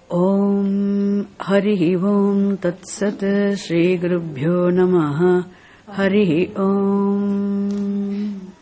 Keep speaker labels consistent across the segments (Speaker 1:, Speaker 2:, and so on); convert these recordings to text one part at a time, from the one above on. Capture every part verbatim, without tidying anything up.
Speaker 1: Om Hari Om Tat Sat Shri Gurubhyo Namaha Hari Om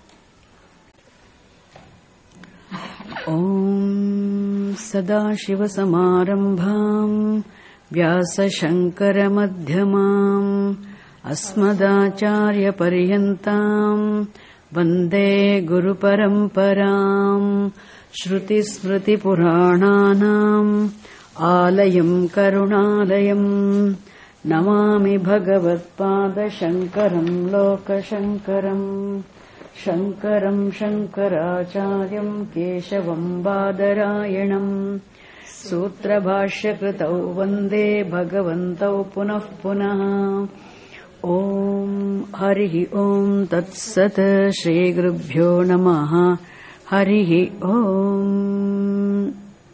Speaker 1: Om Sadashiva Samarambham Vyasa Shankara Madhyamam Asmadacharya Paryantam Vande Guru Paramparam Shruti Smriti Purananam Alayam Karunalayam Namami Bhagavatpada Shankaram Loka Shankaram Shankaram Shankaracharyam Keshavam Badarayanam Sutra Bhashya Kritau Vande Bhagavantau Punah Punah Om Hari Om Tat Sat Shri Gurubhyo Namaha Hari Om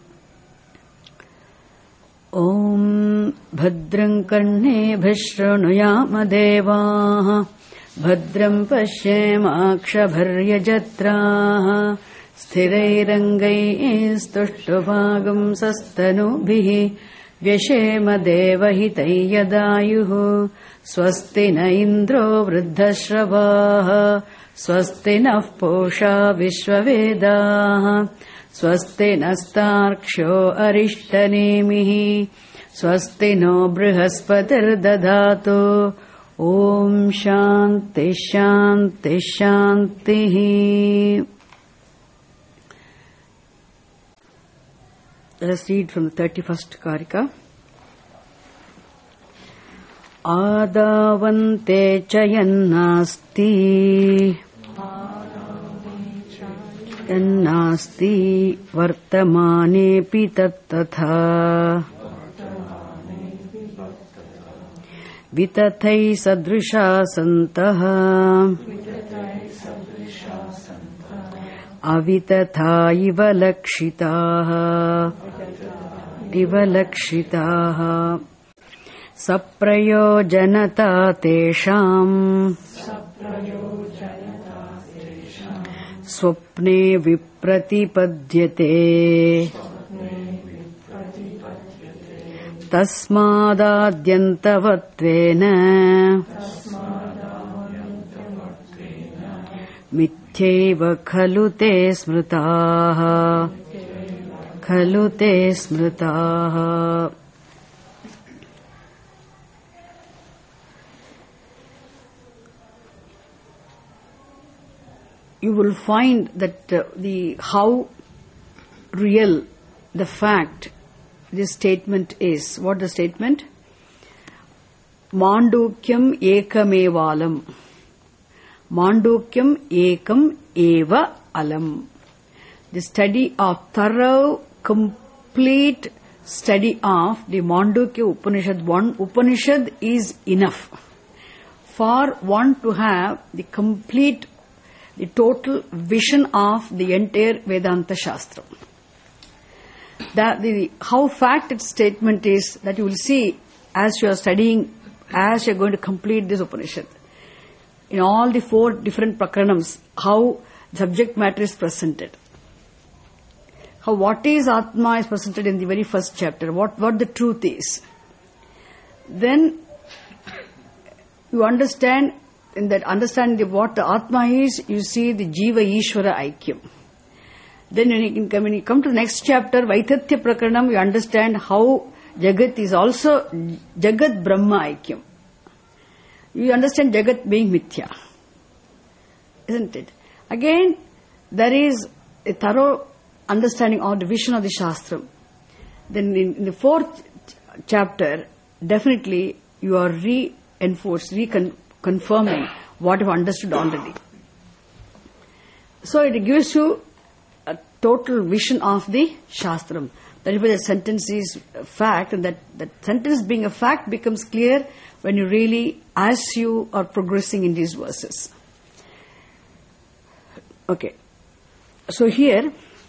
Speaker 1: Om Bhadram Karne Bhishrunuyama Devaha Bhadram Pashyemakshabharya Jatraha Sthirairangai Stushtabhagam Sastanubhihi Vyashema Devahitai Yadayuhu Swasti na Indro Vruddhashravaha Swasti nah Posha Vishwavedaha Swasti nastarksho Arishtanemihi Swasti no Brihaspati'r Dadatu Om Shanti Shanti Shanti. Let us read from the thirty-first Karika. Adavante chayannasti yannasti vartamane pitattatha vitathai sadrisha santaha avitatha iva lakshitaha iva lakshitaha Saprayojanata tesham Swapne vipratipadyate Tasmadadyantavattvena Mithyaiva khalu te smritaha Khalu te smritaha. You will find that uh, the how real the fact this statement is. What the statement? Mandukyam ekamevalam. Mandukyam ekam eva alam. The study of thorough, complete study of the Mandukya Upanishad. One Upanishad is enough for one to have the complete the total vision of the entire Vedanta Shastra. That the how fact its statement is that you will see as you are studying, as you are going to complete this Upanishad. In all the four different Prakaranams, how subject matter is presented. How what is Atma is presented in the very first chapter, what, what the truth is. Then you understand in that understanding of what the Atma is, you see the Jiva Ishvara Aikyam. Then when you, can, when you come to the next chapter, Vaithatya Prakaranam, you understand how Jagat is also Jagat Brahma Aikyam. You understand Jagat being Mithya. Isn't it? Again, there is a thorough understanding of the vision of the Shastra. Then in, in the fourth ch- chapter, definitely you are reinforced, recon confirming what you have understood already. So it gives you a total vision of the Shastram. That is why the sentence is a fact, and that, that sentence being a fact becomes clear when you really, as you are progressing in these verses. Okay. So here,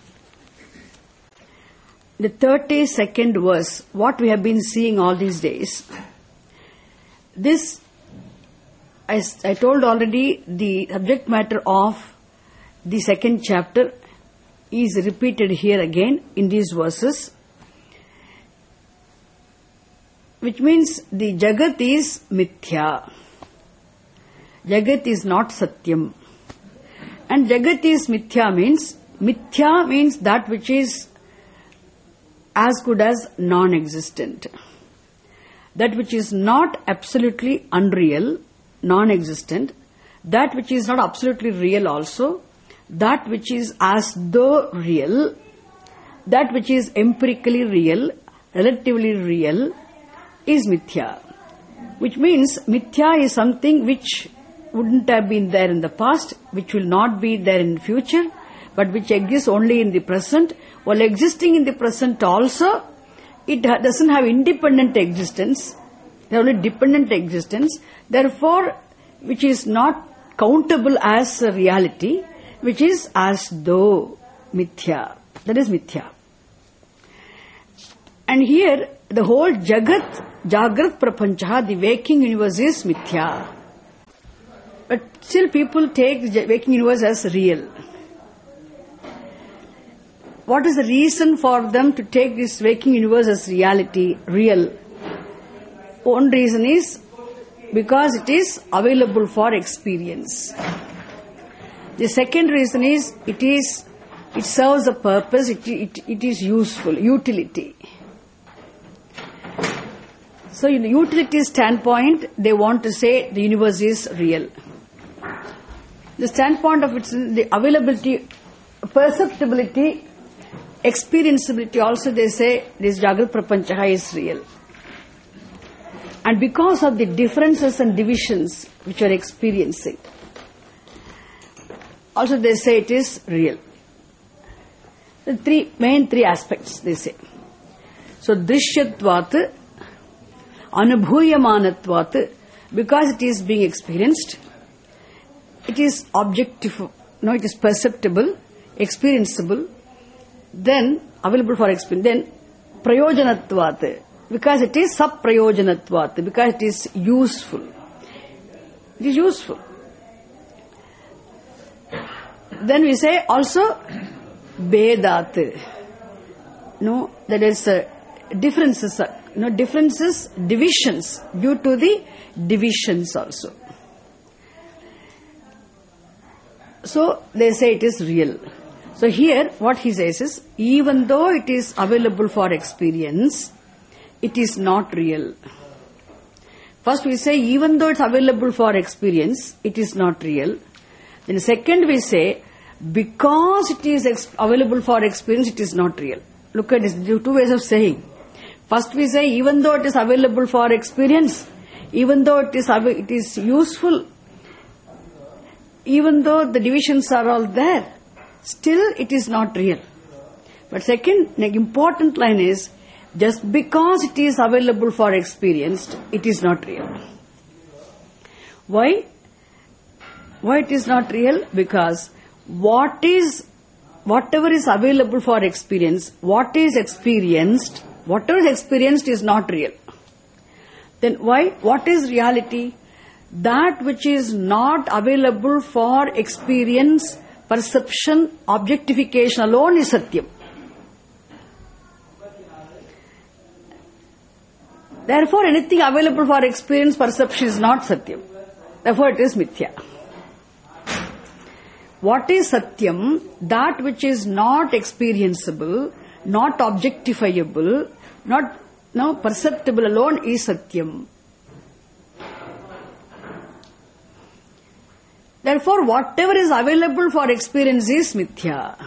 Speaker 1: the thirty-second verse, what we have been seeing all these days, this I, I told already the subject matter of the second chapter is repeated here again in these verses. which means the Jagat is mithya. Jagat is not Satyam. And Jagat is mithya means, mithya means that which is as good as non-existent. That which is not absolutely unreal, non-existent. That which is not absolutely real also. That which is as though real. That which is empirically real, relatively real, is mithya. Which means mithya is something which wouldn't have been there in the past, which will not be there in the future, but which exists only in the present. While existing in the present also, it doesn't have independent existence, it has only dependent existence. Therefore, which is not countable as a reality, which is as though mithya. That is mithya. And here, the whole Jagat, Jagrat Prapancha, the waking universe is mithya. But still people take the waking universe as real. What is the reason for them to take this waking universe as reality, real? One reason is because it is available for experience. The second reason is it is it serves a purpose, it, it, it is useful, utility. So in the utility standpoint, they want to say the universe is real. The standpoint of its the availability, perceptibility, experienceability also they say this Jagrat Prapancha is real. And because of the differences and divisions which are experiencing, also they say it is real. The three main three aspects they say. So Drishyatvat, Anubhuyamanatvat, because it is being experienced, it is objective, no, it is perceptible, experienceable, then available for experience, then Prayojanatvat, because it is Saprayojanatvat, because it is useful. It is useful. Then we say also Vedat, no, that is uh, differences, uh, no, differences, divisions, due to the divisions also. So they say it is real. So here what he says is, even though it is available for experience, it is not real. First we say, even though it's available for experience, it is not real. Then second we say, because it is ex- available for experience, it is not real. Look at this, there are two ways of saying. First we say, even though it is available for experience, even though it is av- it is useful, even though the divisions are all there, still it is not real. But second, the important line is, just because it is available for experience, it is not real. Why? Why it is not real? Because what is, whatever is available for experience, what is experienced, whatever is experienced is not real. Then why? What is reality? That which is not available for experience, perception, objectification alone is Satyam. Therefore, anything available for experience, perception is not Satyam. Therefore, it is Mithya. What is Satyam? That which is not experienceable, not objectifiable, not no, perceptible alone is Satyam. Therefore, whatever is available for experience is Mithya.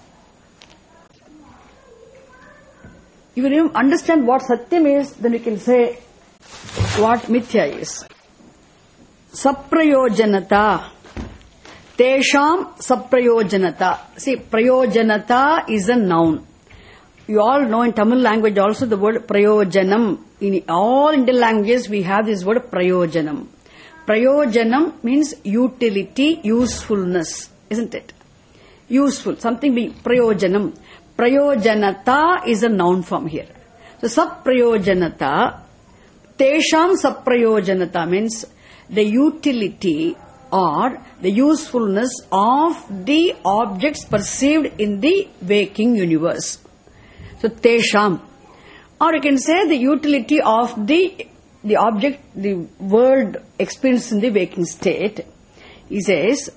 Speaker 1: If you understand what Satyam is, then we can say what Mithya is. Saprayojanata. Tesham saprayojanata. See, prayojanata is a noun. You all know in Tamil language also the word prayojanam. In all Indian languages we have this word prayojanam. Prayojanam means utility, usefulness, isn't it? Useful, something being prayojanam. Prayojanata is a noun form here. So saprayojanata, tesham saprayojanata means the utility or the usefulness of the objects perceived in the waking universe. So tesham, Or you can say the utility of the the object, the world experienced in the waking state. He says,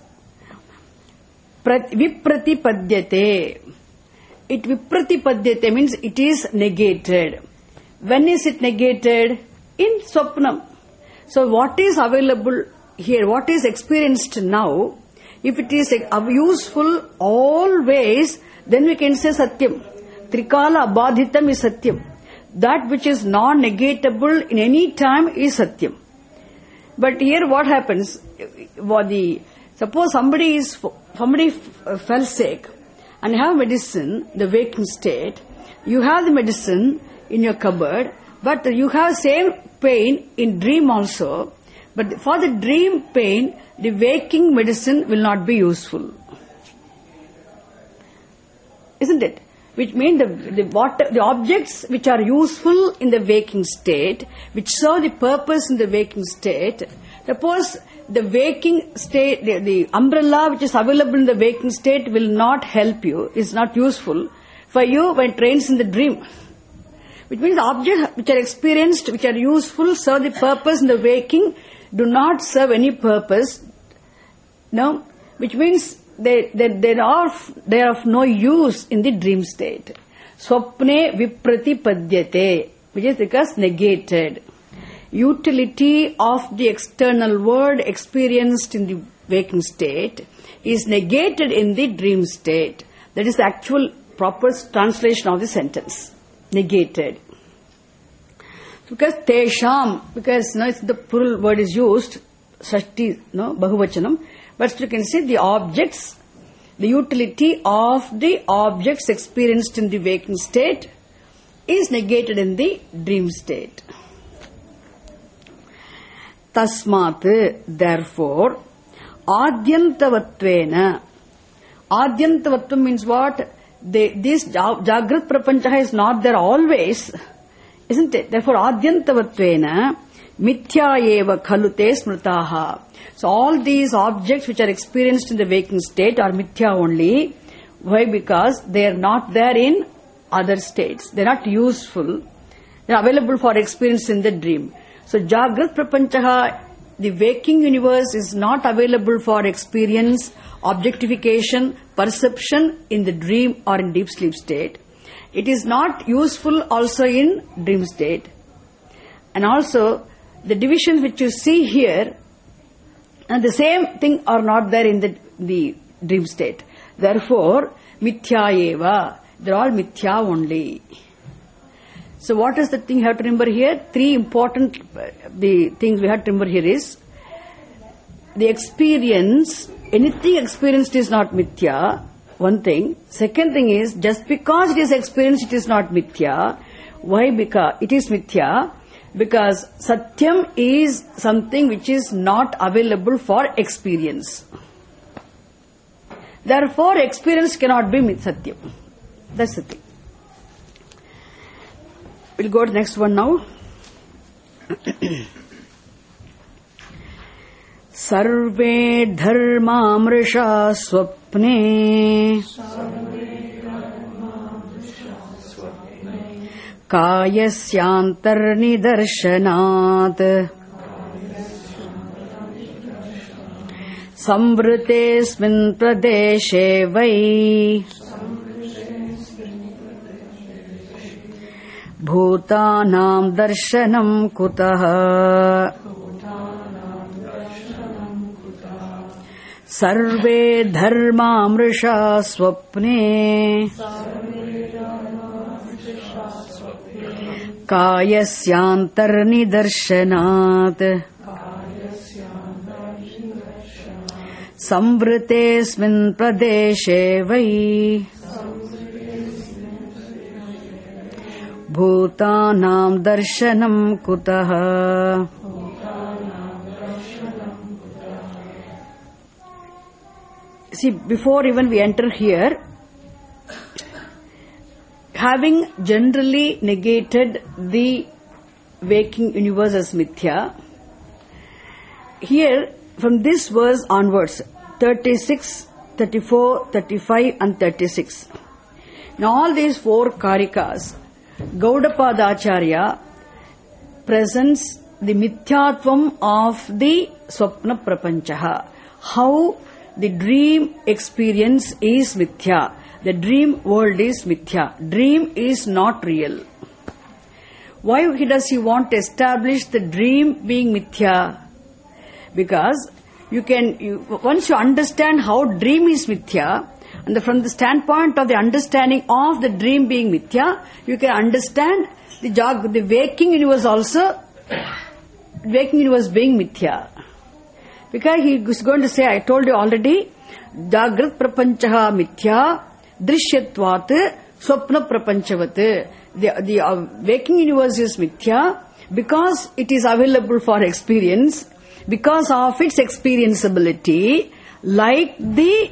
Speaker 1: vipratipadyate. It vipratipadyate means it is negated. When is it negated? In swapnam. So what is available here, what is experienced now, if it is useful always, then we can say satyam. Trikala abadhitam is satyam. That which is non-negatable in any time is satyam. But here what happens? What the, suppose somebody is somebody fell sick and have medicine, the waking state. You have the medicine in your cupboard, but you have same pain in dream also. But for the dream pain, the waking medicine will not be useful. Isn't it? Which means the, the, water, the objects which are useful in the waking state, which serve the purpose in the waking state, suppose the waking state, the, the umbrella which is available in the waking state will not help you, is not useful for you when it rains in the dream. Which means the objects which are experienced, which are useful, serve the purpose in the waking, do not serve any purpose. No? Which means They, they, they, are, they are of no use in the dream state. Swapne vipratipadyate, which is because negated. Utility of the external world experienced in the waking state is negated in the dream state. That is the actual proper translation of the sentence. Negated. Because tesham, because no, it's the plural word is used, shashti, no, bahuvachanam. But you can see the objects, the utility of the objects experienced in the waking state is negated in the dream state. Tasmat, therefore, adyantavattvena. Adyantavatvam means what? The, this Jagrat Prapancha is not there always, isn't it? Therefore, adyantavattvena mithya eva khalute smritaha. So all these objects which are experienced in the waking state are mithya only. Why? Because they are not there in other states. They are not useful. They are available for experience in the dream. So Jagrat Prapancha, the waking universe, is not available for experience, objectification, perception in the dream or in deep sleep state. It is not useful also in dream state. And also the divisions which you see here, and the same thing are not there in the, the dream state. Therefore, mithya eva. They are all mithya only. So what is the thing you have to remember here? Three important uh, the things we have to remember here is, the experience, anything experienced is not mithya, one thing. Second thing is, just because it is experienced, it is not mithya. Why? Because it is mithya. Because satyam is something which is not available for experience. Therefore, experience cannot be satyam. That's the thing. We'll go to the next one now. Sarve dharmamrisha swapne कायस्यांतर्निदर्शनात् संवृतेऽस्मिन् प्रदेशे वै भूतानां दर्शनं कुतः सर्वे धर्मामृषा स्वप्ने कायस्यांतर्निदर्शनात् संवृतेऽस्मिन् प्रदेशे वै भूतानां दर्शनं कुतः. See, before even we enter here, having generally negated the waking universe as mithya, here from this verse onwards, thirty-six, thirty-four, thirty-five and thirty-six, in all these four karikas, Gaudapada Acharya presents the mithyatvam of the Swapna Prapanchaha. How the dream experience is mithya. The dream world is mithya. Dream is not real. Why does he want to establish the dream being mithya? Because you can, you, once you understand how dream is mithya, and the, from the standpoint of the understanding of the dream being mithya, you can understand the, jag, the waking universe also, waking universe being mithya. Because he is going to say, I told you already, Jagrat Prapanchaha mithya, Drishyatvat, Swapna Prapanchavat. The, the uh, waking universe is mithya because it is available for experience, because of its experienceability, like the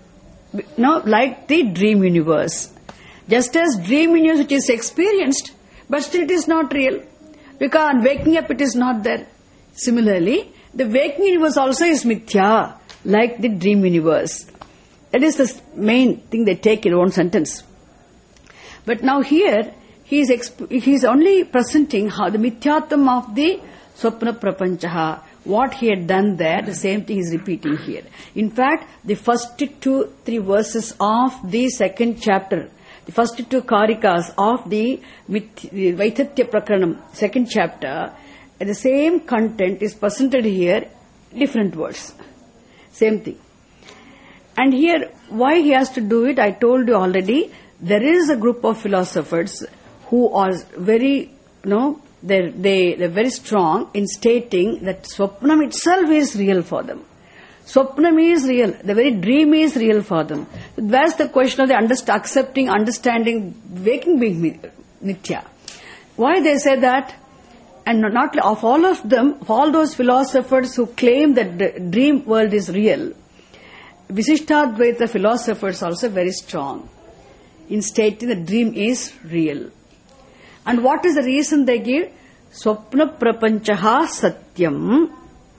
Speaker 1: no, like the dream universe. Just as dream universe which is experienced, but still it is not real, because on waking up it is not there. Similarly, the waking universe also is mithya, like the dream universe. That is the main thing they take in one sentence. But now here, he is, exp- he is only presenting how the mithyatvam of the Swapna Prapanchaha. What he had done there, the same thing is repeating here. In fact, the first two, three verses of the second chapter, the first two karikas of the, the Vaithatya Prakaranam, second chapter, the same content is presented here, different words. Same thing. And here, why he has to do it, I told you already, there is a group of philosophers who are very, you know, they're, they, they're very strong in stating that Swapnam itself is real for them. Swapnam is real. The very dream is real for them. Where's the question of the underst- accepting, understanding, waking being nitya? Why they say that? And not of all of them, of all those philosophers who claim that the dream world is real, Visishtadvaita philosophers are also very strong in stating that dream is real. And what is the reason they give? Swapna prapanchaha satyam.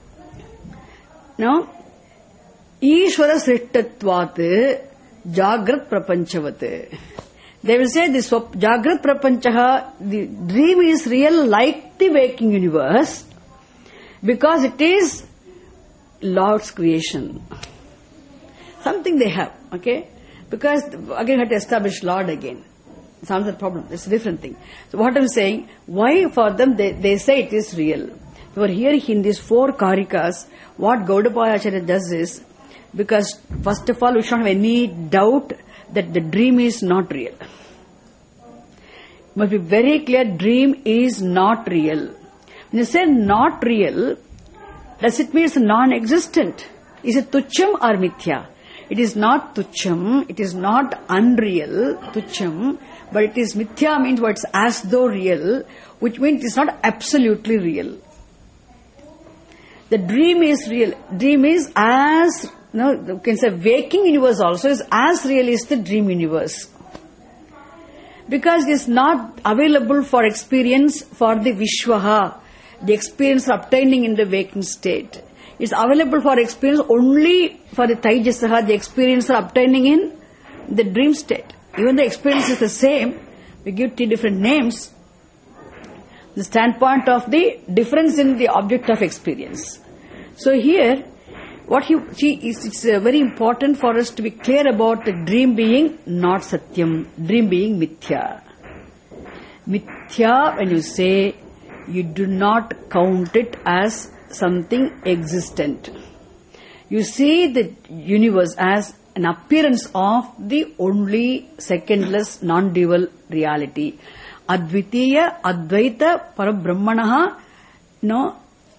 Speaker 1: No? Ishvara srishtatvat jagrat prapanchavat. They will say this jagrat prapanchaha, the dream is real like the waking universe because it is Lord's creation. Something they have, okay? Because again, we have to establish Lord again. It's another problem. It's a different thing. So what I'm saying, why for them they, they say it is real. So here in these four karikas, what Gaudapada Acharya does is, because first of all we should not have any doubt that the dream is not real. Must be very clear, dream is not real. When you say not real, does it mean it's non-existent? Is it tucham or mithya? It is not tucham, it is not unreal, tucham, but it is mithya means what's as though real, which means it's not absolutely real. The dream is real. Dream is as, no, you can say waking universe also is as real as the dream universe. Because it is not available for experience for the Vishwaha, the experience obtaining in the waking state. It's available for experience only for the Taijasaha, the experience obtaining in the dream state. Even the experience is the same, we give two different names. The standpoint of the difference in the object of experience. So here, what he, see, is, it's uh, very important for us to be clear about the dream being not satyam, dream being mithya. Mithya, when you say, you do not count it as something existent. You see the universe as an appearance of the only secondless non-dual reality. Advitiya, Advaita, Parabrahmanaha, no,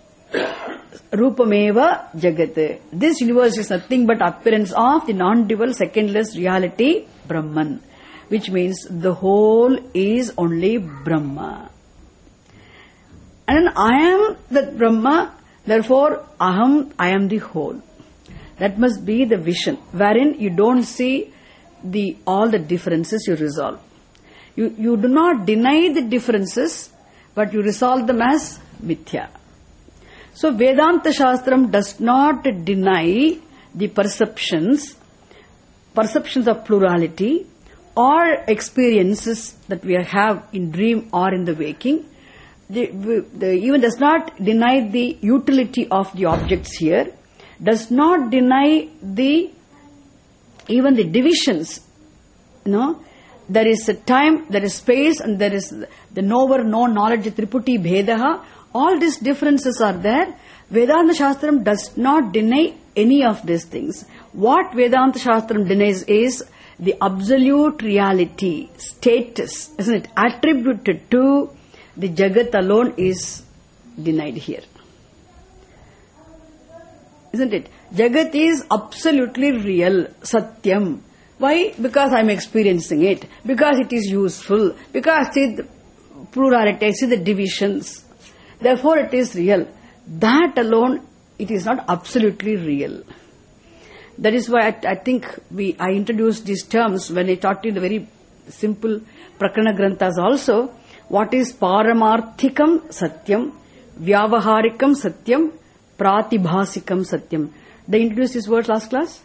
Speaker 1: Rupameva Jagat. This universe is nothing but appearance of the non-dual secondless reality, Brahman, which means the whole is only Brahma. And I am the Brahma, therefore Aham, I am the whole. That must be the vision, wherein you don't see the all the differences, you resolve. You, you do not deny the differences, but you resolve them as mithya. So Vedanta Shastram does not deny the perceptions, perceptions of plurality, all experiences that we have in dream or in the waking, the, the, even does not deny the utility of the objects here, does not deny the even the divisions. No, there is a time, there is space, and there is the knower, no knowledge, triputi bhedaha. All these differences are there. Vedanta Shastram does not deny any of these things. What Vedanta Shastram denies is the absolute reality, status, isn't it, attributed to the Jagat alone is denied here. Isn't it? Jagat is absolutely real, Satyam. Why? Because I am experiencing it. Because it is useful. Because see the plurality, see the divisions. Therefore it is real. That alone, it is not absolutely real. That is why I, I think we I introduced these terms when I taught you the very simple Prakarana Granthas also. What is Paramarthikam Satyam, Vyavaharikam Satyam, Pratibhasikam Satyam. They introduced these words last class?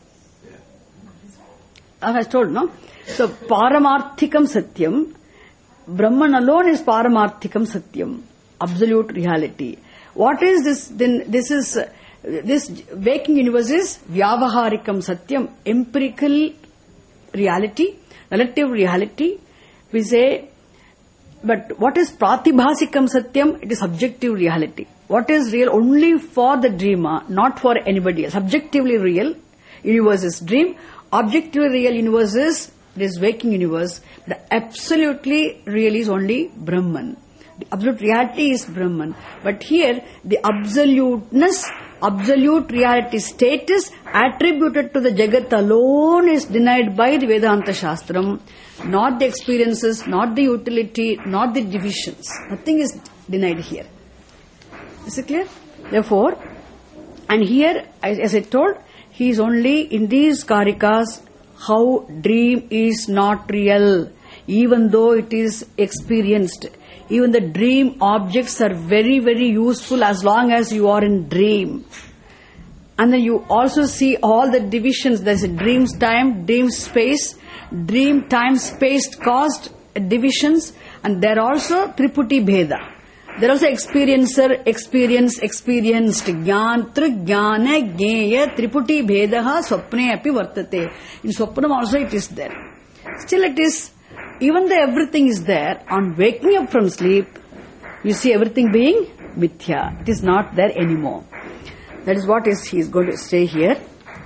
Speaker 1: I was told, no? So, Paramarthikam Satyam, Brahman alone is Paramarthikam Satyam, absolute reality. What is this? Then this is, uh, this waking universe is Vyavaharikam Satyam, empirical reality, relative reality. We say, but what is Pratibhasikam Satyam? It is subjective reality. What is real only for the dreamer, not for anybody else. Subjectively real universe is dream. Objectively real universe is this waking universe. The absolutely real is only Brahman. The absolute reality is Brahman. But here, the absoluteness, absolute reality status attributed to the Jagat alone is denied by the Vedanta Shastram. Not the experiences, not the utility, not the divisions. Nothing is denied here. Is it clear? Therefore, and here, as I told, he is only in these karikas how dream is not real, even though it is experienced. Even the dream objects are very, very useful as long as you are in dream. And then you also see all the divisions. There is a dream's time, dream space, dream time space cost divisions, and there are also triputi bheda. There are also experiencer, experience, experienced, jnantra, jnana, jnaya, triputi bhedaha, swapne api vartate. In swapnam also it is there. Still it is, even though everything is there, on waking up from sleep, you see everything being mithya. It is not there anymore. That is what is he is going to say here.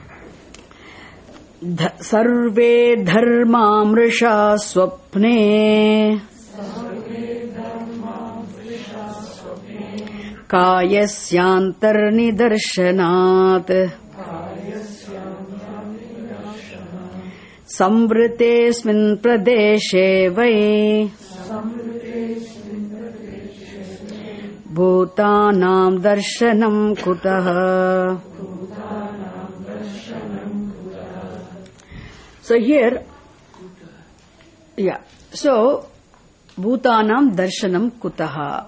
Speaker 1: Sarve dharma mrisha swapne Kayasyantar nidarshanat Samvritesmin pradeshe vai Bhutanam darshanam kutah. So here, yeah, so Bhutanam darshanam kutah.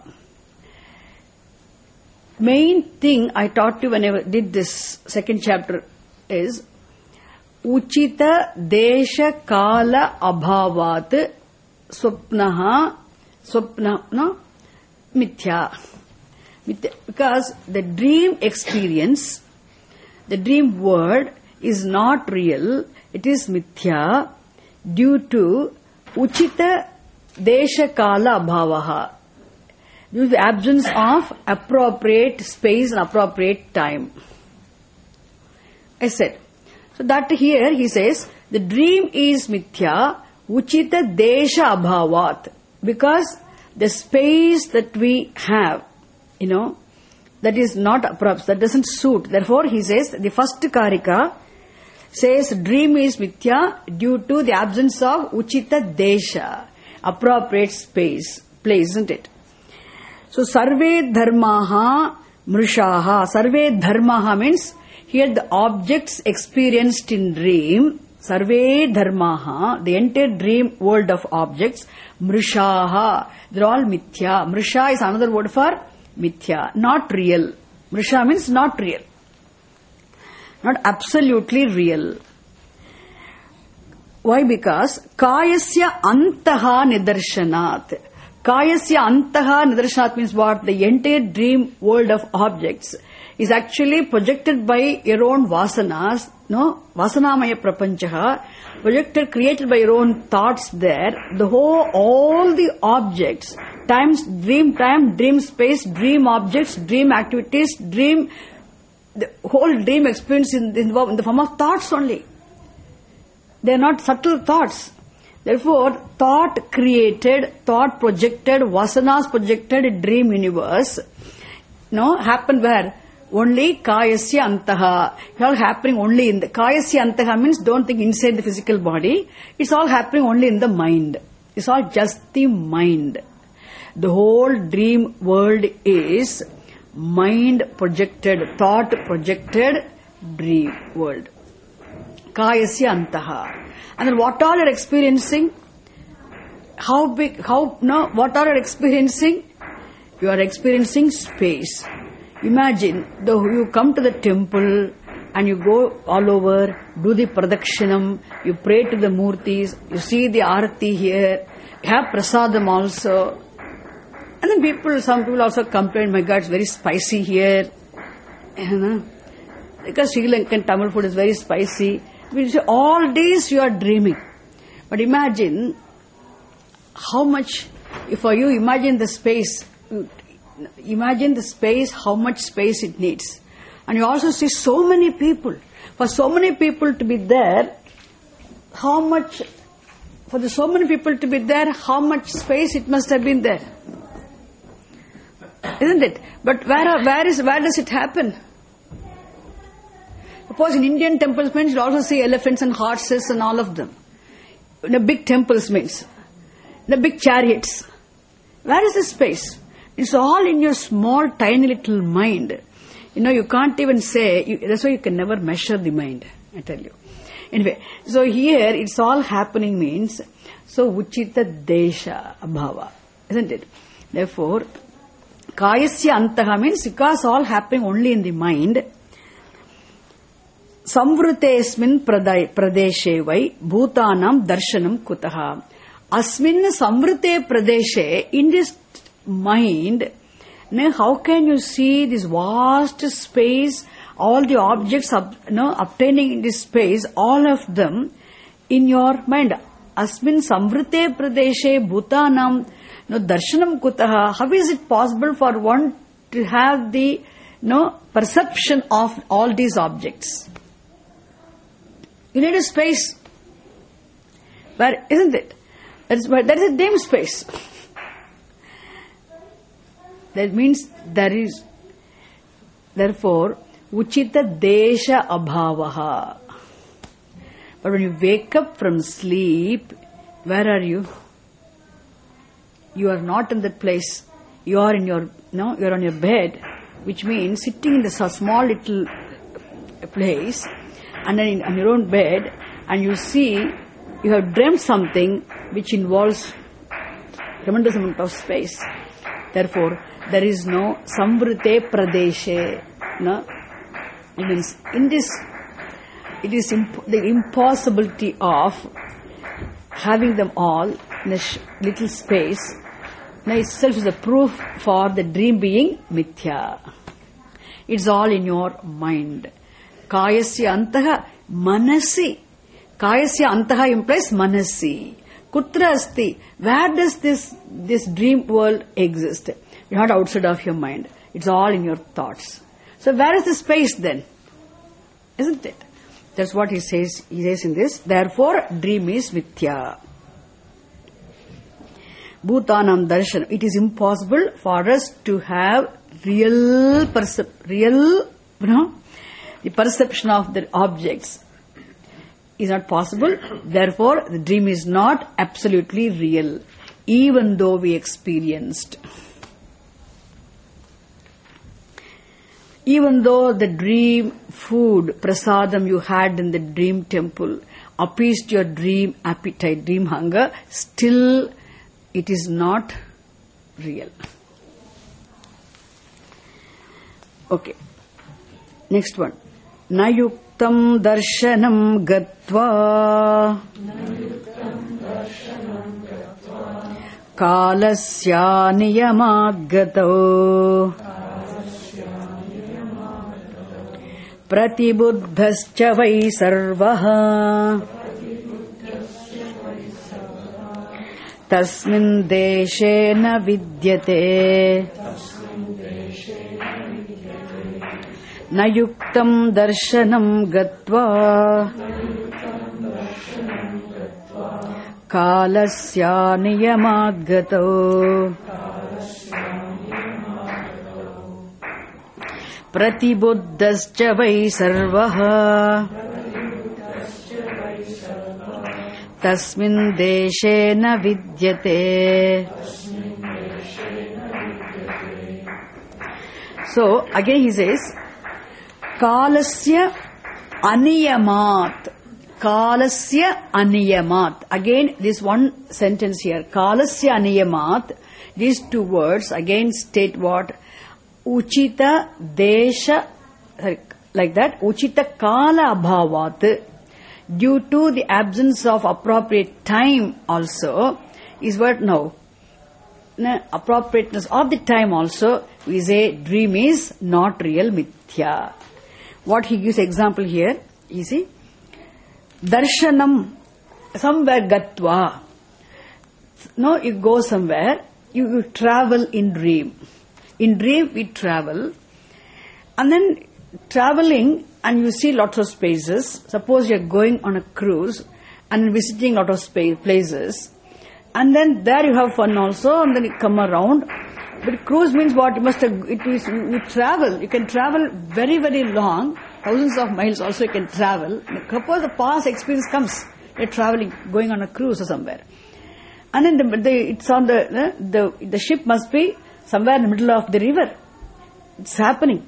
Speaker 1: Main thing I taught you when I did this second chapter is Uchita desha kala abhavat swapnaha swapna no mithya. mithya because the dream experience, the dream world is not real, it is mithya due to uchita desha kala abhavaha, due to the absence of appropriate space and appropriate time. I said, so that here he says, the dream is mithya, uchita desha abhavat, because the space that we have, you know, that is not appropriate, that doesn't suit. Therefore he says, the first karika says dream is mithya due to the absence of uchita desha, appropriate space, place, isn't it? So, sarve dharmaha mrishaha. Sarve dharmaha means here the objects experienced in dream. Sarve dharmaha, the entire dream world of objects. Mrishaha, they are all mithya. Mrisha is another word for mithya, not real. Mrisha means not real, not absolutely real. Why? Because kayasya antaha nidarshanat. Kayasya antaha nidarshanat means what? The entire dream world of objects is actually projected by your own vasanas, no? Vasanamaya prapanchaha, projected, created by your own thoughts there. The whole, all the objects, times, dream time, dream space, dream objects, dream activities, dream, the whole dream experience in, in, in the form of thoughts only. They are not subtle thoughts. Therefore, thought created, thought projected, vasanas projected dream universe, no, happened where? Only kayasya antaha. It's all happening only in the kayasya antaha means don't think inside the physical body. It's all happening only in the mind. It's all just the mind. The whole dream world is mind projected, thought projected dream world. Kayasya antaha. And then what all are experiencing? How big, how, no, what all are experiencing? You are experiencing space. Imagine, the, you come to the temple and you go all over, do the pradakshinam, you pray to the murtis, you see the arati here, you have prasadam also. And then people, some people also complain, my God, it's very spicy here. You know, because Sri Lankan Tamil food is very spicy. All days you are dreaming. But imagine how much, for you, imagine the space, imagine the space, how much space it needs. And you also see so many people. For so many people to be there, how much, for the so many people to be there, how much space it must have been there. Isn't it? But where, where is, where does it happen? Suppose in Indian temples means you also see elephants and horses and all of them. In the big temples means, the big chariots. Where is the space? It's all in your small, tiny little mind. You know, you can't even say, you, that's why you can never measure the mind, I tell you. Anyway, so here it's all happening means, so uchita desha abhava, isn't it? Therefore, kayasya antaha means because all happening only in the mind. Samvrutesmin pradeshe vai bhutanam darshanam kutaha. Asmin samvrute pradeshe, in this mind, how can you see this vast space, all the objects no, obtaining in this space, all of them in your mind? Asmin samvrute pradeshe bhutanam no, darshanam kutaha. How is it possible for one to have the no, perception of all these objects? You need a space. Where, isn't it? That's why that is a dim space. That means there is, therefore, uchita desha abhavaha. But when you wake up from sleep, where are you? You are not in that place. You are in your, no, you are on your bed, which means sitting in the small little place, and then in, on your own bed, and you see, you have dreamt something which involves tremendous amount of space. Therefore, there is no samvrute pradeshe. No? It means in this, it is imp- the impossibility of having them all in a sh- little space. Now itself is a proof for the dream being mithya. It's all in your mind. Kayasya antaha manasi. Kayasya antaha implies manasi. Kutra asti. Where does this, this dream world exist? It's not outside of your mind. It's all in your thoughts. So where is the space then? Isn't it? That's what he says, he says in this. Therefore, dream is mithya. Bhutanam darshanam. It is impossible for us to have real percep- real, you know, the perception of the objects is not possible. Therefore, the dream is not absolutely real, even though we experienced. Even though the dream food, prasadam you had in the dream temple appeased your dream appetite, dream hunger, still it is not real. Okay. Next one. Nayu yuktam darshanam gatva kalasya niyamat gato pratibuddhascha vai sarvaha tasmin deshe na vidyate na yuktam darshanam gatva kalasya niyamat gato pratibuddhascha vai sarvaha tasmin deshe na vidyate. So again he says kalasya aniyamat, kalasya aniyamat. Again this one sentence here, kalasya aniyamat. These two words again state what? Uchita desha, like that, uchita kala abhavat, due to the absence of appropriate time also, is what now? Appropriateness of the time also, we say dream is not real, mithya. What he gives example here, you see, darshanam, somewhere gatva. No, you go somewhere, you, you travel in dream. In dream we travel, and then traveling and you see lots of spaces. Suppose you are going on a cruise and visiting lot of space, places, and then there you have fun also, and then you come around. But cruise means what? You must have, it is, you travel. You can travel very, very long, thousands of miles also you can travel. Suppose the past experience comes, you are traveling, going on a cruise or somewhere. And then the, the, it's on the, the, the ship must be somewhere in the middle of the river. It's happening.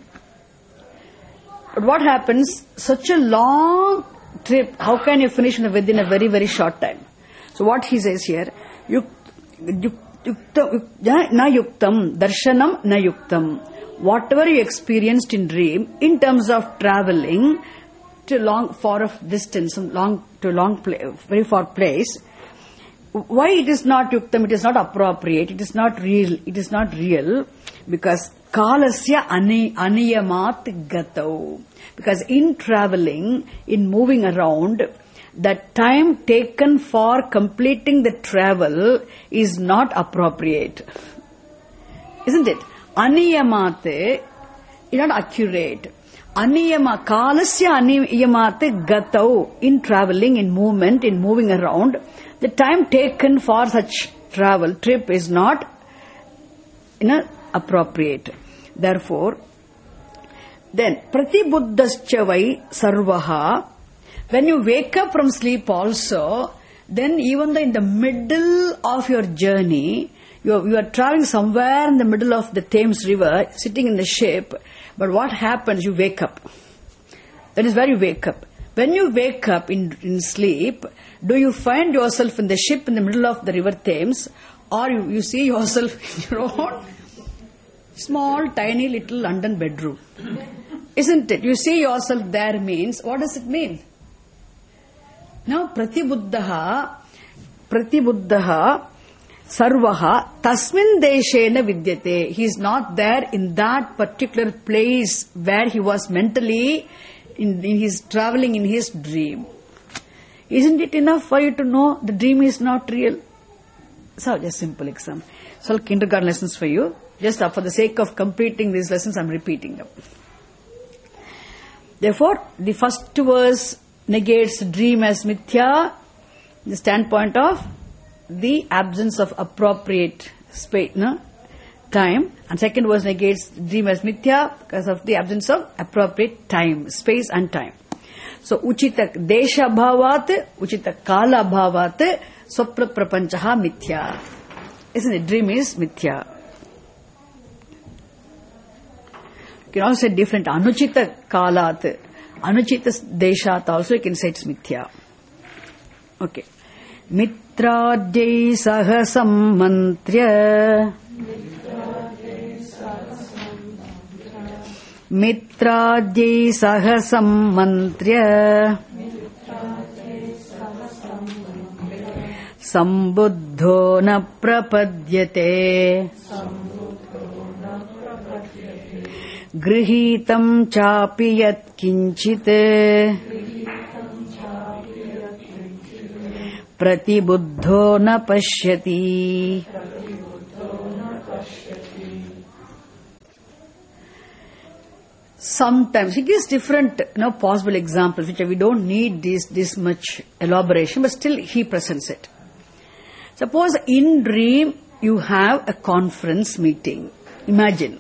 Speaker 1: But what happens? Such a long trip, how can you finish within a very, very short time? So what he says here, yuk, yuk, yuktam, na yuktam, darshanam na yuktam. Whatever you experienced in dream, in terms of traveling to long, far of distance, long to long, place, very far place, why it is not yuktam, it is not appropriate, it is not real, it is not real, because kalasya ani, aniyamat gato. Because in traveling, in moving around, the time taken for completing the travel is not appropriate. Isn't it? Aniyamate is not accurate. Aniyama, kalasya aniyamate gato. In traveling, in movement, in moving around, the time taken for such travel, trip is not, you know, appropriate. Therefore, then, pratibuddhascha vai sarvaha, when you wake up from sleep also, then even though in the middle of your journey, you are, you are traveling somewhere in the middle of the Thames River, sitting in the ship, but what happens? You wake up. That is where you wake up. When you wake up in, in sleep, do you find yourself in the ship in the middle of the river Thames, or you, you see yourself in your own small, tiny little London bedroom? Isn't it? You see yourself there means, what does it mean? Now, pratibuddhaha, pratibuddhaha, sarvaha, tasmin deshena vidyate. He is not there in that particular place where he was mentally in, in his traveling in his dream. Isn't it enough for you to know the dream is not real? So, just simple example. So, kindergarten lessons for you. Just for the sake of completing these lessons, I am repeating them. Therefore, the first verse negates dream as mithya, the standpoint of the absence of appropriate space, no, time, and second verse negates dream as mithya because of the absence of appropriate time, space and time. So, uchita desha bhavat, uchita kala bhavat, swapna prapanchaha mithya. Isn't it? Dream is mithya. You can also say different. Anuchita kalat, anuchita deshat also you can say it's mithya. Okay. Mitrajai sahasam mantrya Mitradyai saha sammantrya sambuddho na prapadyate grihitam chapi yat kinchit pratibuddho na pashyati. Sometimes he gives different, you know, possible examples, which we don't need this this much elaboration, but still he presents it. Suppose in dream you have a conference meeting. Imagine.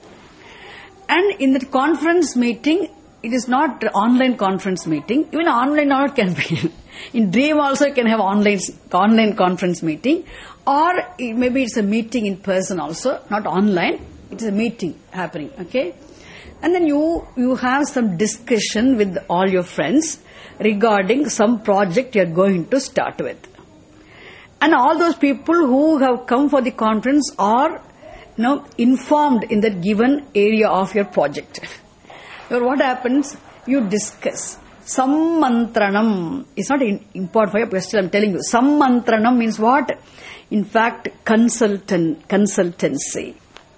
Speaker 1: And in that conference meeting, it is not an online conference meeting. Even online or it can be. In dream also you can have online online conference meeting. Or it, maybe it's a meeting in person also, not online. It is a meeting happening, okay? And then you, you have some discussion with all your friends regarding some project you are going to start with. And all those people who have come for the conference are, you know, informed in that given area of your project. But what happens? You discuss. Sammantranam. It's not important for you, but still I'm telling you. Sammantranam means what? In fact, consultant, consultancy.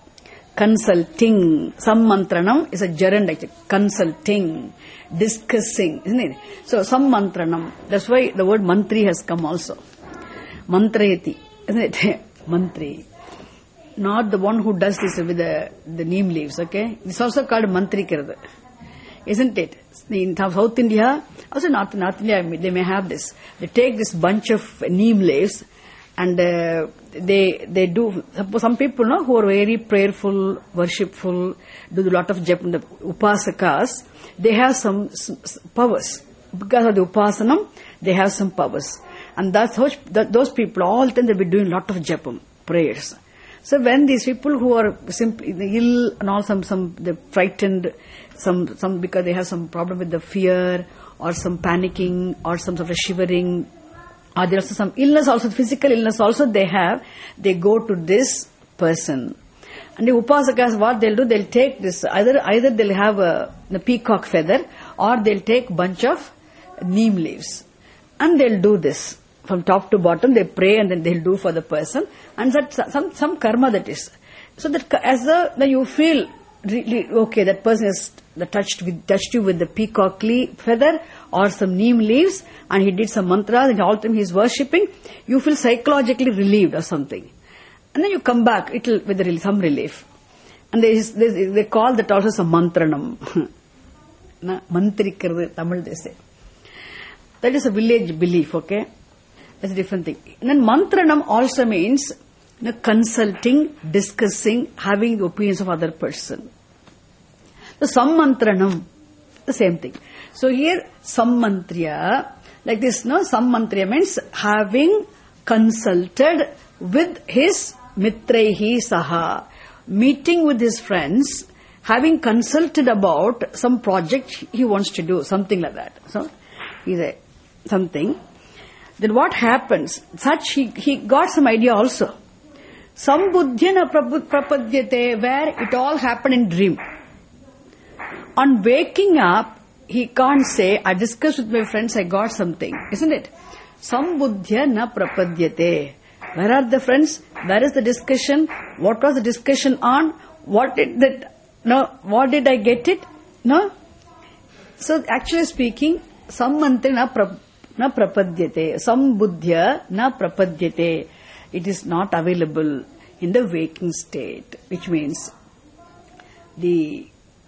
Speaker 1: Consulting. Sammantranam is a gerund actually. Consulting. Discussing. Isn't it? So, sammantranam. That's why the word mantri has come also. Mantrayati. Isn't it? Mantri. Not the one who does this with the, the neem leaves, okay? It's also called mantrikirada. Isn't it? In South India, also North, North India, they may have this. They take this bunch of neem leaves and uh, they they do, suppose some people know, who are very prayerful, worshipful, do a lot of japa, the upasakas, they have some, some powers. Because of the upasanam, they have some powers. And that's how, that, those people all the time they'll be doing a lot of japam, prayers. So when these people who are simply ill and all some, some, they're frightened, some, some because they have some problem with the fear or some panicking or some sort of shivering, or there's also some illness also, physical illness also they have, they go to this person. And the upasakas, what they'll do, they'll take this, either, either they'll have a, a peacock feather or they'll take bunch of neem leaves. And they'll do this. From top to bottom, they pray and then they'll do for the person. And that some, some karma that is. So that as the, then you feel really, okay, that person has touched with, touched you with the peacock feather or some neem leaves and he did some mantras and all the time he is worshipping, you feel psychologically relieved or something. And then you come back, it'll with some relief. And they, they, they call that also some mantranam. Mantrikirada, Tamil they say. That is a village belief, okay? That's a different thing. And then mantranam also means, you know, consulting, discussing, having the opinions of other person. So sammantranam, the same thing. So here sammantriya, like this, no, sammantriya means having consulted with his mitraihi saha, meeting with his friends, having consulted about some project he wants to do, something like that. So, he's a something. Then what happens? Such he, he got some idea also. Sambuddhyana prapadyate, where it all happened in dream. On waking up, he can't say, I discussed with my friends, I got something. Isn't it? Sambuddhyana prapadyate. Where are the friends? Where is the discussion? What was the discussion on? What did that, no, what did I get it? No? So actually speaking, sammantri na prapadyate. Na prapadyate. Sambuddhya na prapadyate. It is not available in the waking state, which means the,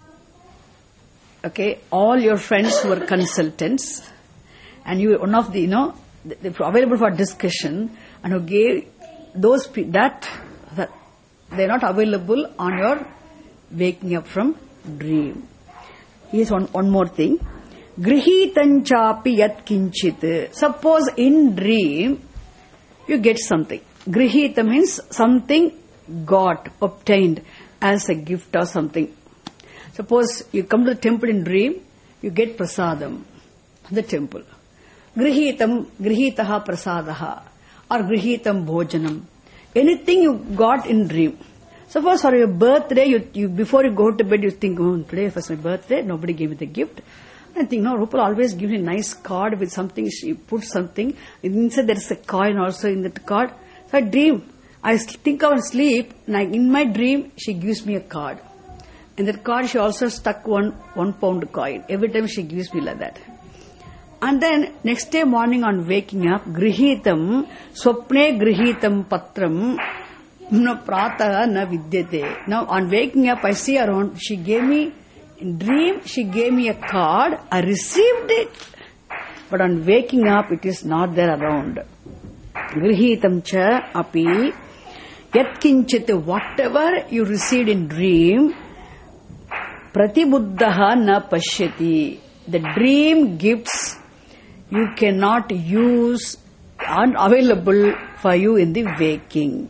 Speaker 1: okay, all your friends who are consultants and you, one of the, you know, they were available for discussion and who gave those, that, that they are not available on your waking up from dream. Here's one, one more thing. Grihitanchapi yat kinchit. Suppose in dream you get something. Grihita means something got, obtained as a gift or something. Suppose you come to the temple in dream, you get prasadam, the temple. Grihitam, grihitaha prasadaha or grihitam bhojanam. Anything you got in dream. Suppose for your birthday, you, you before you go to bed, you think, oh, today was my birthday, nobody gave me the gift. I think, no, Rupal always gives me a nice card with something, she puts something, inside there is a coin also in that card. So I dream, I think of sleep, and in my dream, she gives me a card. In that card, she also stuck one, one pound coin. Every time she gives me like that. And then, next day morning on waking up, grihitam, swapne grihitam patram, no prataha na vidyate. Now, on waking up, I see around, she gave me, in dream, she gave me a card, I received it. But on waking up, it is not there around. Grihitam cha api, yat kinchit, whatever you received in dream, Pratibuddhaha na pashyati. The dream gifts you cannot use, unavailable for you in the waking.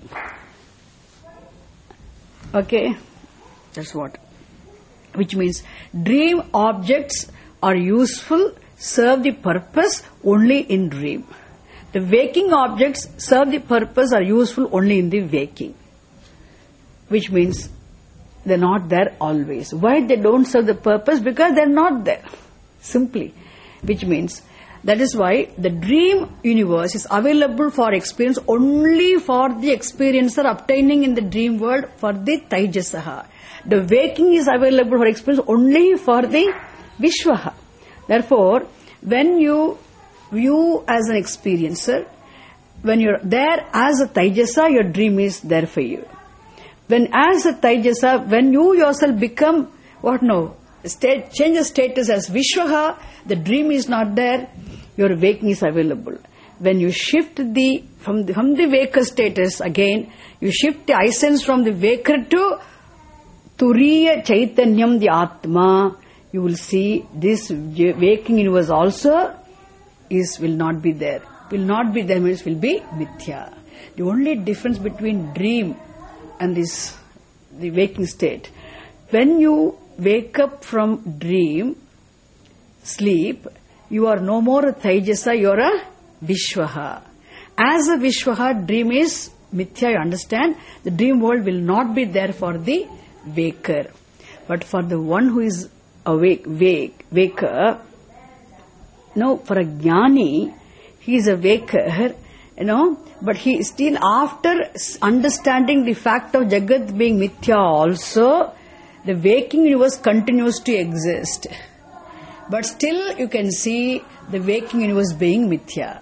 Speaker 1: Okay? That's what. Which means dream objects are useful, serve the purpose only in dream. The waking objects serve the purpose, are useful only in the waking. Which means they're not there always. Why they don't serve the purpose? Because they're not there. Simply. Which means, that is why the dream universe is available for experience only for the experiencer obtaining in the dream world for the Taijasaha. The waking is available for experience only for the Vishwaha. Therefore, when you view as an experiencer, when you're there as a Taijasa, your dream is there for you. When as a Taijasa, when you yourself become, what no, state, change the status as Vishwaha, the dream is not there, your waking is available. When you shift the, from the, from the waker status again, you shift the essence from the waker to Turiya Chaitanyam, the Atma, you will see this waking universe also is, will not be there. Will not be there means will be Mithya. The only difference between dream and this, the waking state. When you wake up from dream, sleep, you are no more a Taijasa, you are a Vishwaha. As a Vishwaha, dream is Mithya, you understand? The dream world will not be there for the waker. But for the one who is awake, wake, waker, no, for a Jnani, he is a waker, you know, but he still, after understanding the fact of Jagat being Mithya also, the waking universe continues to exist. But still you can see the waking universe being Mithya.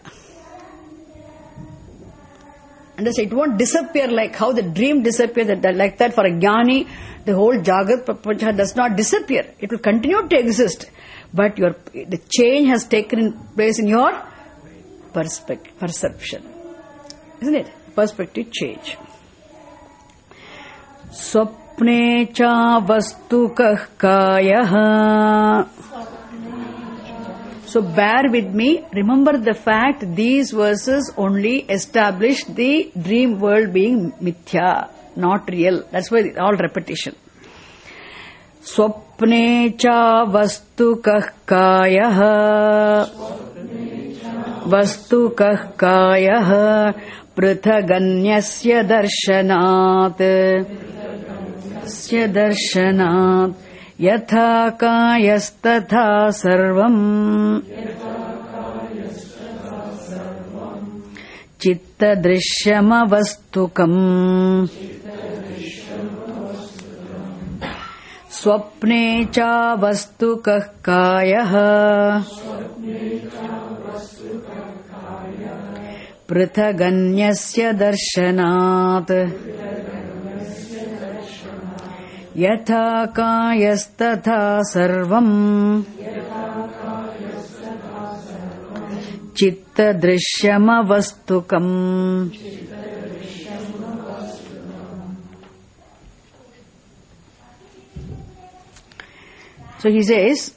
Speaker 1: Understand? It won't disappear like how the dream disappears, like that for a Jnani, the whole Jagat Prapancha does not disappear. It will continue to exist. But your, the change has taken place in your perspective, perception. Isn't it? Perspective change. Swapne cha vastukah kayah. So bear with me. Remember the fact these verses only establish the dream world being mithya, not real. That's why it's all repetition. Swapne cha vastukah kayah. Vastukah kayah prithaganyasya darshanat. Sya darshanat yatha kayastatha sarvam chitta drishyama vastukam. Swapne cha vastukah kayah prithaganyasya darshanat yatha kayastatha sarvam chitta drishyama vastukam. So he says,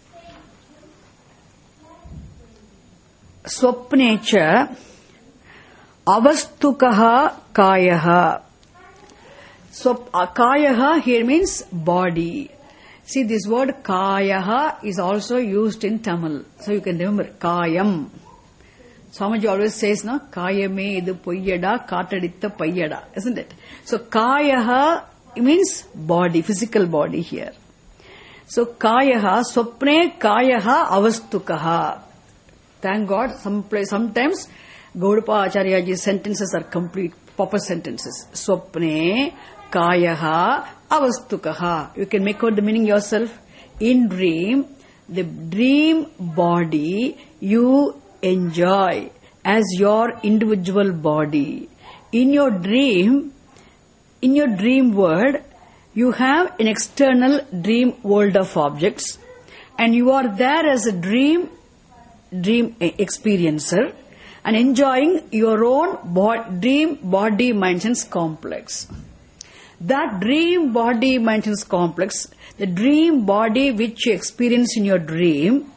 Speaker 1: Swapnecha avastukaha kayaha. So, kayaha here means body. See, this word kayaha is also used in Tamil. So, you can remember, kayam. Swamiji always says, no, kayame idu poyyada, kataditta payyada. Isn't it? So, kayaha it means body, physical body here. So, kayaha, swapne kayaha avastukaha. Thank God, some sometimes Gaudapa Acharyaji's sentences are complete, proper sentences. Swapne kayaha avastukaha. You can make out the meaning yourself. In dream, the dream body you enjoy as your individual body. In your dream, in your dream world, you have an external dream world of objects, and you are there as a dream, dream experiencer, and enjoying your own bo- dream body mind sense complex. That dream body mind sense complex, the dream body which you experience in your dream,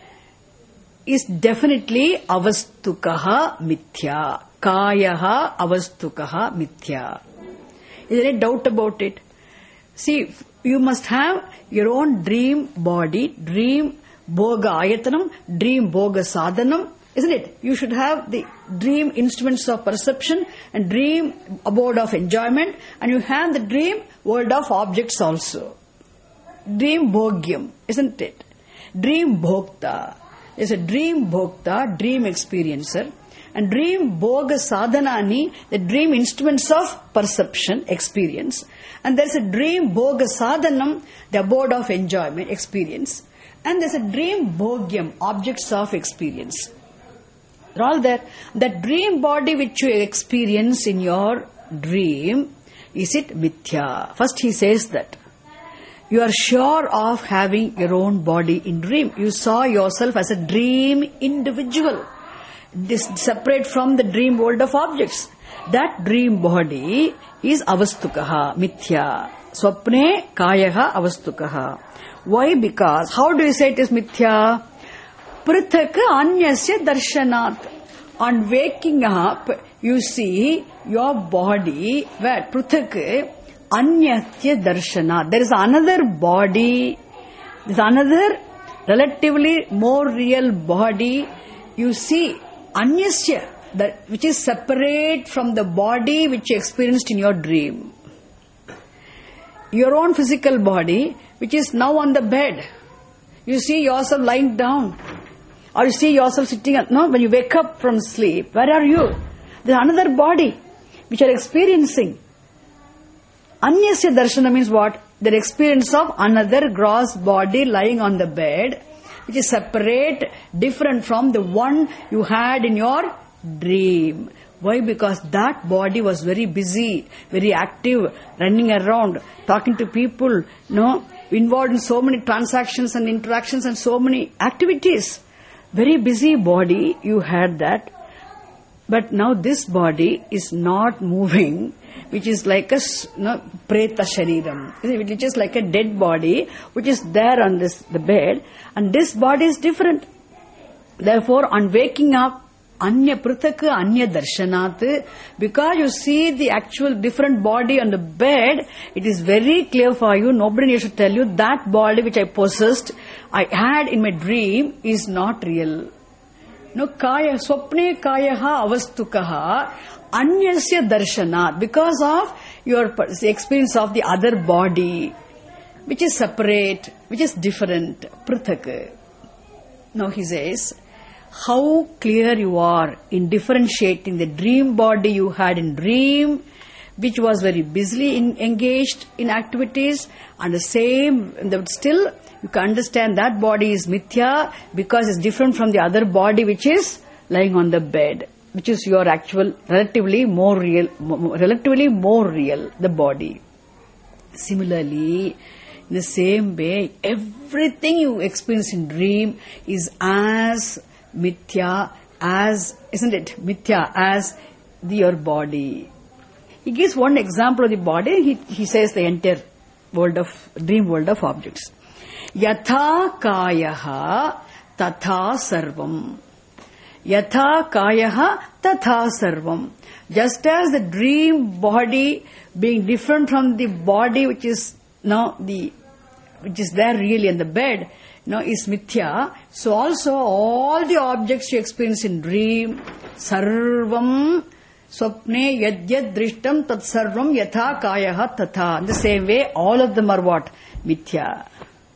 Speaker 1: is definitely avastukaha mithya. Kayaha avastukaha mithya. Is there any doubt about it? See, you must have your own dream body, dream bhoga ayatanam, dream bhoga sadhanam, isn't it? You should have the dream instruments of perception and dream abode of enjoyment, and you have the dream world of objects also. Dream bhogyam, isn't it? Dream bhokta. There's a dream bhokta, dream experiencer, and dream bhoga sadhanani, the dream instruments of perception, experience. And there's a dream bhoga sadhanam, the abode of enjoyment, experience. And there's a dream bhogyam, objects of experience. They're all there. That dream body which you experience in your dream, is it mithya? First he says that. You are sure of having your own body in dream. You saw yourself as a dream individual, this separate from the dream world of objects. That dream body is avastukaha, mithya. Swapne kayaha avastukaha. Why? Because, how do you say it is mithya? Prithak anyasya darshanat. On waking up, you see your body, where prithak anyasya darshana. There is another body, there is another relatively more real body. You see anyasya, that which is separate from the body which you experienced in your dream. Your own physical body, which is now on the bed. You see yourself lying down, or you see yourself sitting. No, when you wake up from sleep, where are you? There is another body which you are experiencing. Anyasya darshana means what? The experience of another gross body lying on the bed, which is separate, different from the one you had in your dream. Why? Because that body was very busy, very active, running around, talking to people, no, involved in so many transactions and interactions and so many activities. Very busy body, you had that. But now this body is not moving, which is like a no, preta shariram, which is like a dead body, which is there on this the bed, and this body is different. Therefore, on waking up, anya prithak anya darshanat, because you see the actual different body on the bed, it is very clear for you. Nobody needs to tell you that body which I possessed, I had in my dream, is not real. No, kaya, swapne kayaha avastukaha, anyasya darshanat, because of your experience of the other body, which is separate, which is different, prithak. Now he says, how clear you are in differentiating the dream body you had in dream, which was very busily in, engaged in activities, and the same, but still you can understand that body is mithya because it's different from the other body which is lying on the bed, which is your actual, relatively more real, relatively more real, the body. Similarly, in the same way, everything you experience in dream is as mithya, as, isn't it, mithya, as the, your body. He gives one example of the body, he, he says the entire world of, dream world of objects. Yatha kayaha tatha sarvam. Yatha kayaha tatha sarvam. Just as the dream body being different from the body which is now the, which is there really in the bed, now is mithya, so also all the objects you experience in dream, sarvam, Swapne yad yad drishtam tat sarvam yatha kayaha tatha. In the same way, all of them are what? Mithya.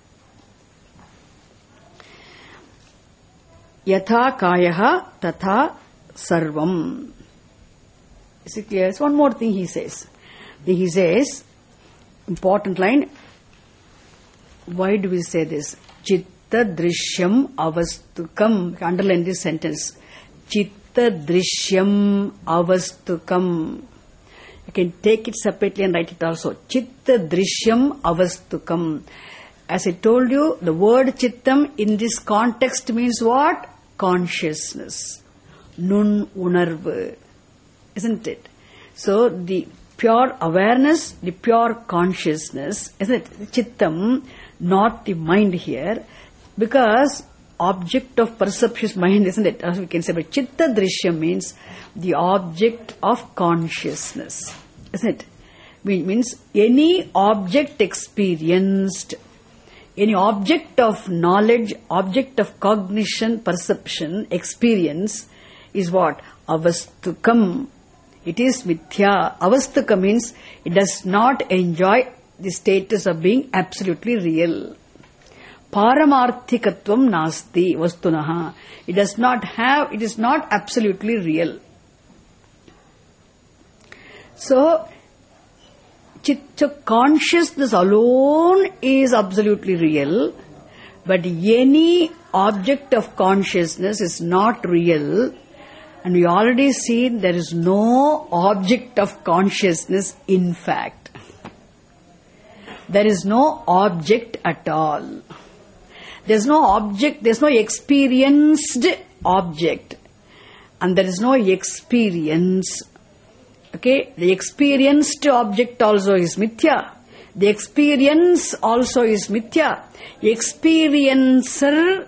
Speaker 1: Yatha kayaha tatha sarvam. Is it clear? So one more thing he says. He says, important line. Why do we say this? Chitta drishyam avastukam. Underline this sentence. Chitta drishyam avastukam. You can take it separately and write it also. Chitta drishyam avastukam. As I told you, the word chittam in this context means what? Consciousness. Nun unarvu. Isn't it? So the pure awareness, the pure consciousness, isn't it? Chittam, not the mind here, because object of perception is mind, isn't it? As we can say, but chitta drishyam means the object of consciousness, isn't it? Which means any object experienced, any object of knowledge, object of cognition, perception, experience is what? Avastukam. It is mithya. Avastukam means it does not enjoy the status of being absolutely real. Paramarthikatvam nasti vastunaha. It does not have, it is not absolutely real. So, chitta consciousness alone is absolutely real, but any object of consciousness is not real. And we already seen there is no object of consciousness in fact. There is no object at all. There is no object, there is no experienced object. And there is no experience. Okay, the experienced object also is mithya. The experience also is mithya. Experiencer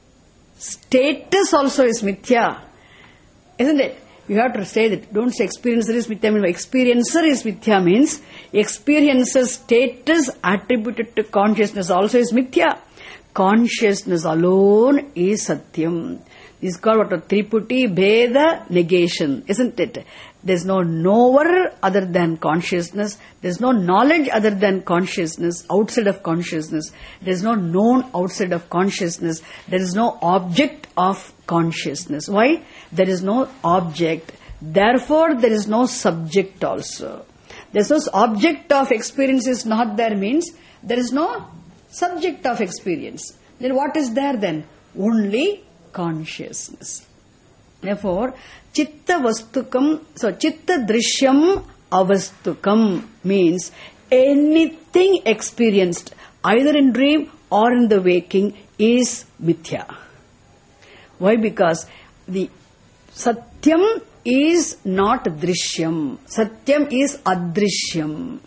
Speaker 1: status also is mithya. Isn't it? You have to say that. Don't say experiencer is mithya. Mean, experiencer is mithya means experiencer's status attributed to consciousness also is mithya. Consciousness alone is satyam. This is called what a triputi bheda negation, isn't it? There's no knower other than consciousness. There's no knowledge other than consciousness, outside of consciousness. There's no known outside of consciousness. There is no object of consciousness. Why? There is no object. Therefore, there is no subject also. There's no object of experience is not there means there is no subject of experience. Then what is there then? Only consciousness. Therefore, chitta vastukam, so chitta drishyam avastukam means anything experienced either in dream or in the waking is mithya. Why? Because the satyam is not drishyam. Satyam is adrishyam.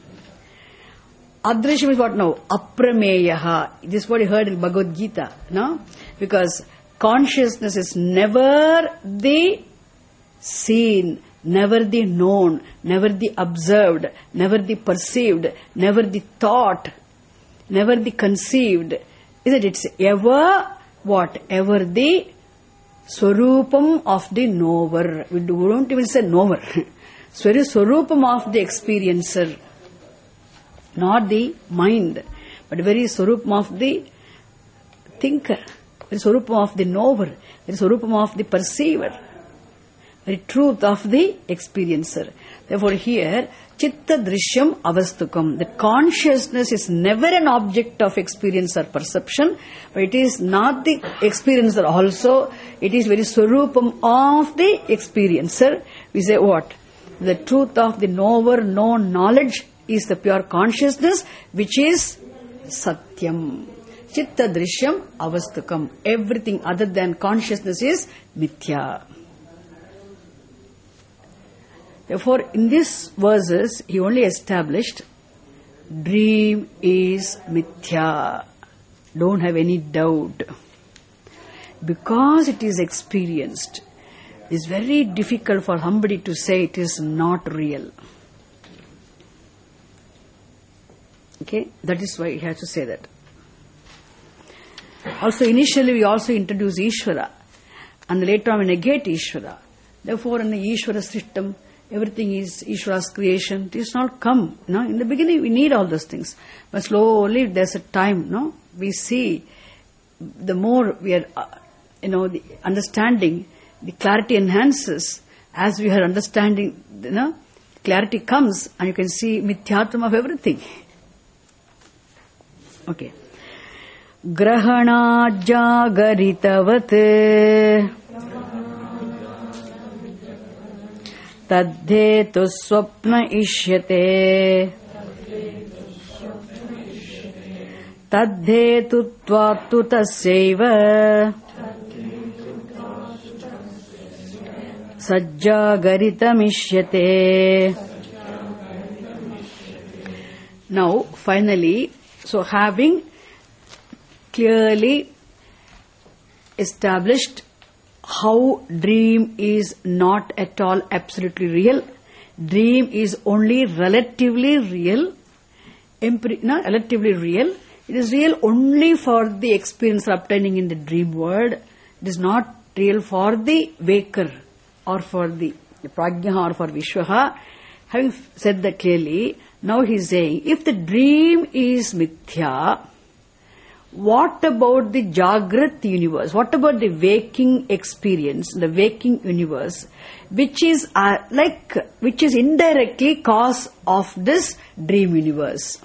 Speaker 1: Adrishyam is what now? Aprameyaha. This is what you heard in Bhagavad Gita, no? Because consciousness is never the seen, never the known, never the observed, never the perceived, never the thought, never the conceived. Isn't it? It's ever what? Ever the swarupam of the knower. We don't even say knower. It's very swarupam of the experiencer. Not the mind, but very swarupam of the thinker. Very swarupam of the knower. Very swarupam of the perceiver. Very truth of the experiencer. Therefore here, chitta drishyam avastukam. The consciousness is never an object of experience or perception, but it is not the experiencer also. It is very swarupam of the experiencer. We say what? The truth of the knower, known knowledge is the pure consciousness, which is satyam. Chitta drishyam avastukam. Everything other than consciousness is mithya. Therefore, in these verses, he only established dream is mithya. Don't have any doubt. Because it is experienced, it is very difficult for somebody to say it is not real. Okay, that is why he has to say that. Also, initially we also introduce Ishvara, and later on we negate Ishvara. Therefore, in the Ishvara system, everything is Ishvara's creation. It is not come. No? In the beginning, we need all those things. But slowly, there's a time, no? We see, the more we are, uh, you know, the understanding, the clarity enhances. As we are understanding, you know, clarity comes and you can see mithyatvam of everything. Okay. Grahana jagaritavat tadhetu swapna ishyate tadhetu tvatu tasyaiva sajjagaritam Now, finally, so having clearly established how dream is not at all absolutely real, dream is only relatively real, empiri- no, relatively real, it is real only for the experience obtaining in the dream world, it is not real for the waker or for the prajna or for Vishwaha. Having said that clearly, now he is saying, if the dream is mithya, what about the Jagrat universe? What about the waking experience, the waking universe, which is uh, like, which is indirectly cause of this dream universe?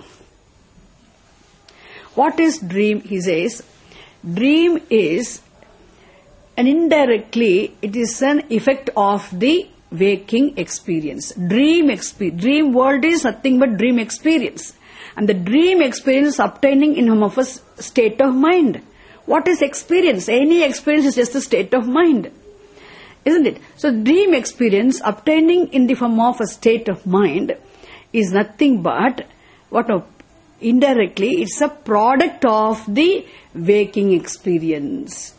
Speaker 1: What is dream? He says, dream is, and indirectly, it is an effect of the waking experience. Dream experience, dream world is nothing but dream experience. And the dream experience obtaining in form of a state of mind. What is experience? Any experience is just a state of mind. Isn't it? So dream experience obtaining in the form of a state of mind is nothing but, what of, indirectly, it's a product of the waking experience.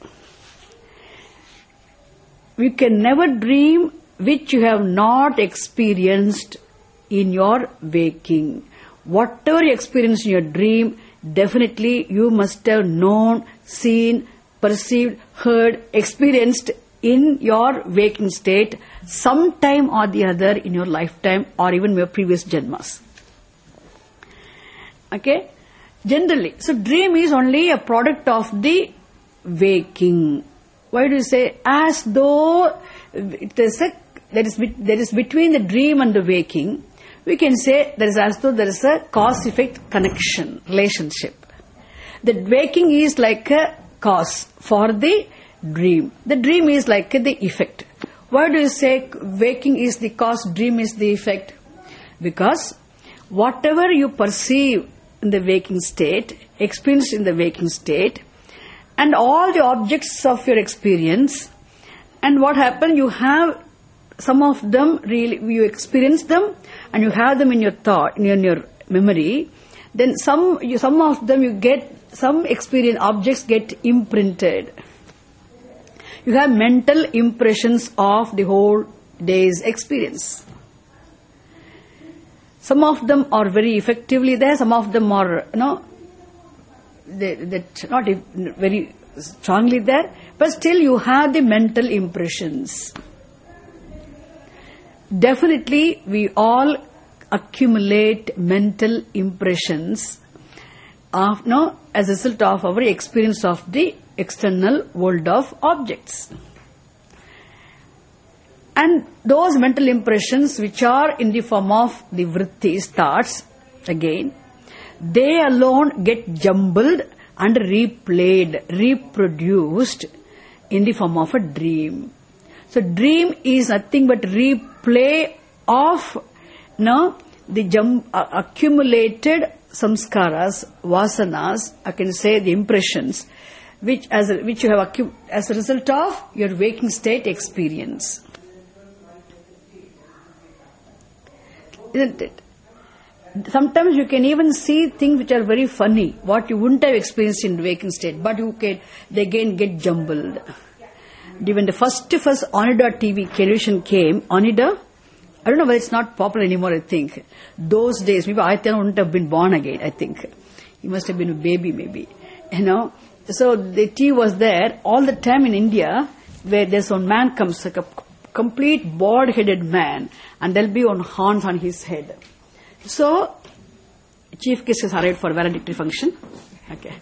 Speaker 1: You can never dream which you have not experienced in your waking. Whatever you experience in your dream, definitely you must have known, seen, perceived, heard, experienced in your waking state sometime or the other in your lifetime or even your previous janmas. Okay? Generally. So dream is only a product of the waking. Why do you say? As though it is a, there is, there is between the dream and the waking, we can say there is as though there is a cause-effect connection, relationship. The waking is like a cause for the dream. The dream is like the effect. Why do you say waking is the cause, dream is the effect? Because whatever you perceive in the waking state, experience in the waking state, and all the objects of your experience, and what happened, you have some of them really, you experience them and you have them in your thought, in your, in your memory, then some, you, some of them you get, some experience, objects get imprinted. You have mental impressions of the whole day's experience. Some of them are very effectively there, some of them are, you know, they, that not very strongly there, but still you have the mental impressions. Definitely, we all accumulate mental impressions of, no, as a result of our experience of the external world of objects. And those mental impressions which are in the form of the vrittis, thoughts, again, they alone get jumbled and replayed, reproduced in the form of a dream. So dream is nothing but replay of, no, the jum, uh, accumulated samskaras, vasanas, I can say the impressions, which as a, which you have accu- as a result of your waking state experience. Isn't it? Sometimes you can even see things which are very funny, what you wouldn't have experienced in waking state, but you can, they again get jumbled. When the first first Onida T V television came, Onida, I don't know whether it's not popular anymore, I think. Those days, maybe Ayatana wouldn't have been born again, I think. He must have been a baby, maybe. You know? So the T V was there all the time in India, where there's one man comes, like a complete bald-headed man, and there'll be one horns on his head. So, chief guest has arrived for valedictory function. Okay.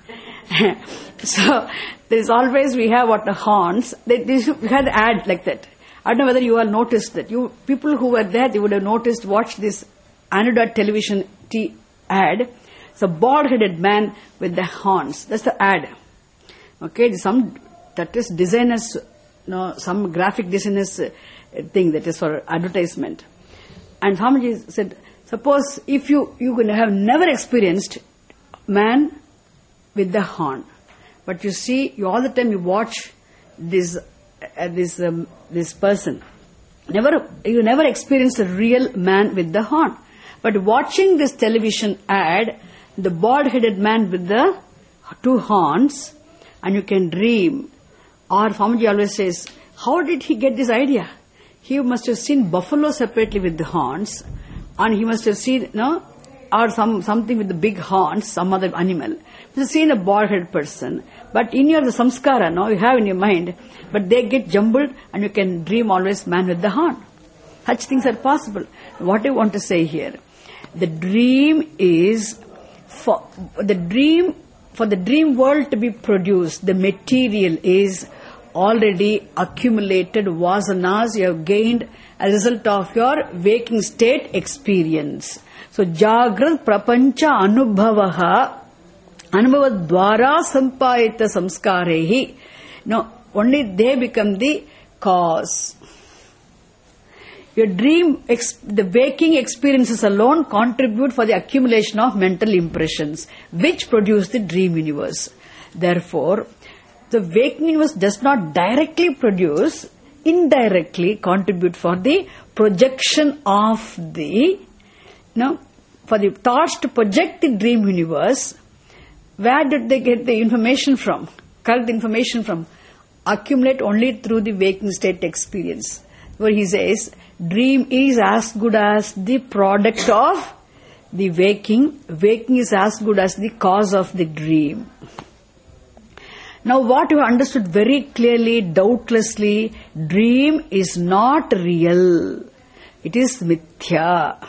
Speaker 1: So, there is always, we have what the horns. They, they should, we had the ad like that. I don't know whether you all noticed that. You people who were there, they would have noticed, watched this Anodot television t- ad. It's a bald-headed man with the horns. That's the ad. Okay, some, that is designers, no, some graphic designers uh, thing that is for advertisement. And Swamiji said, suppose if you, you have never experienced man with the horn, but you see, you all the time you watch this, uh, this, um, this person. Never, you never experienced a real man with the horn. But watching this television ad, the bald-headed man with the two horns, and you can dream. Or Swamiji always says, how did he get this idea? He must have seen buffalo separately with the horns, and he must have seen, no, or some something with the big horns, some other animal. You have seen a bald-headed person, but in your the samskara, no, you have in your mind, but they get jumbled, and you can dream always man with the horn. Such things are possible. What I want to say here, the dream is for the dream for the dream world to be produced. The material is already accumulated vasanas you have gained as a result of your waking state experience. So, Jagrat Prapancha Anubhavaha Anubhava Dwara Sampayita Samskarehi. No, only they become the cause. Your dream, the waking experiences alone contribute for the accumulation of mental impressions, which produce the dream universe. Therefore, the waking universe does not directly produce, indirectly contribute for the projection of the, you know, for the thoughts to project the dream universe. Where did they get the information from? Correct information from? Accumulate only through the waking state experience. Where he says, dream is as good as the product of the waking. Waking is as good as the cause of the dream. Now what you have understood very clearly, doubtlessly, dream is not real. It is mithya.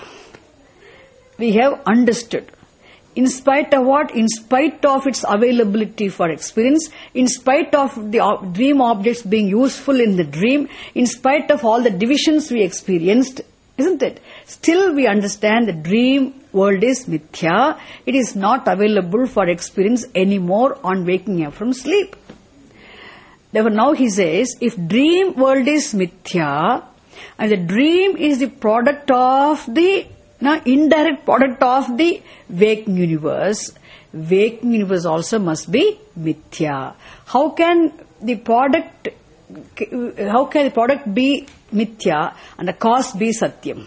Speaker 1: We have understood. In spite of what? In spite of its availability for experience, in spite of the dream objects being useful in the dream, in spite of all the divisions we experienced, isn't it? Still we understand the dream world is mithya. It is not available for experience anymore on waking up from sleep. Therefore now he says, if dream world is mithya, and the dream is the product of the Now, indirect product of the waking universe, waking universe also must be mithya. How can the product, how can the product be mithya and the cause be satyam?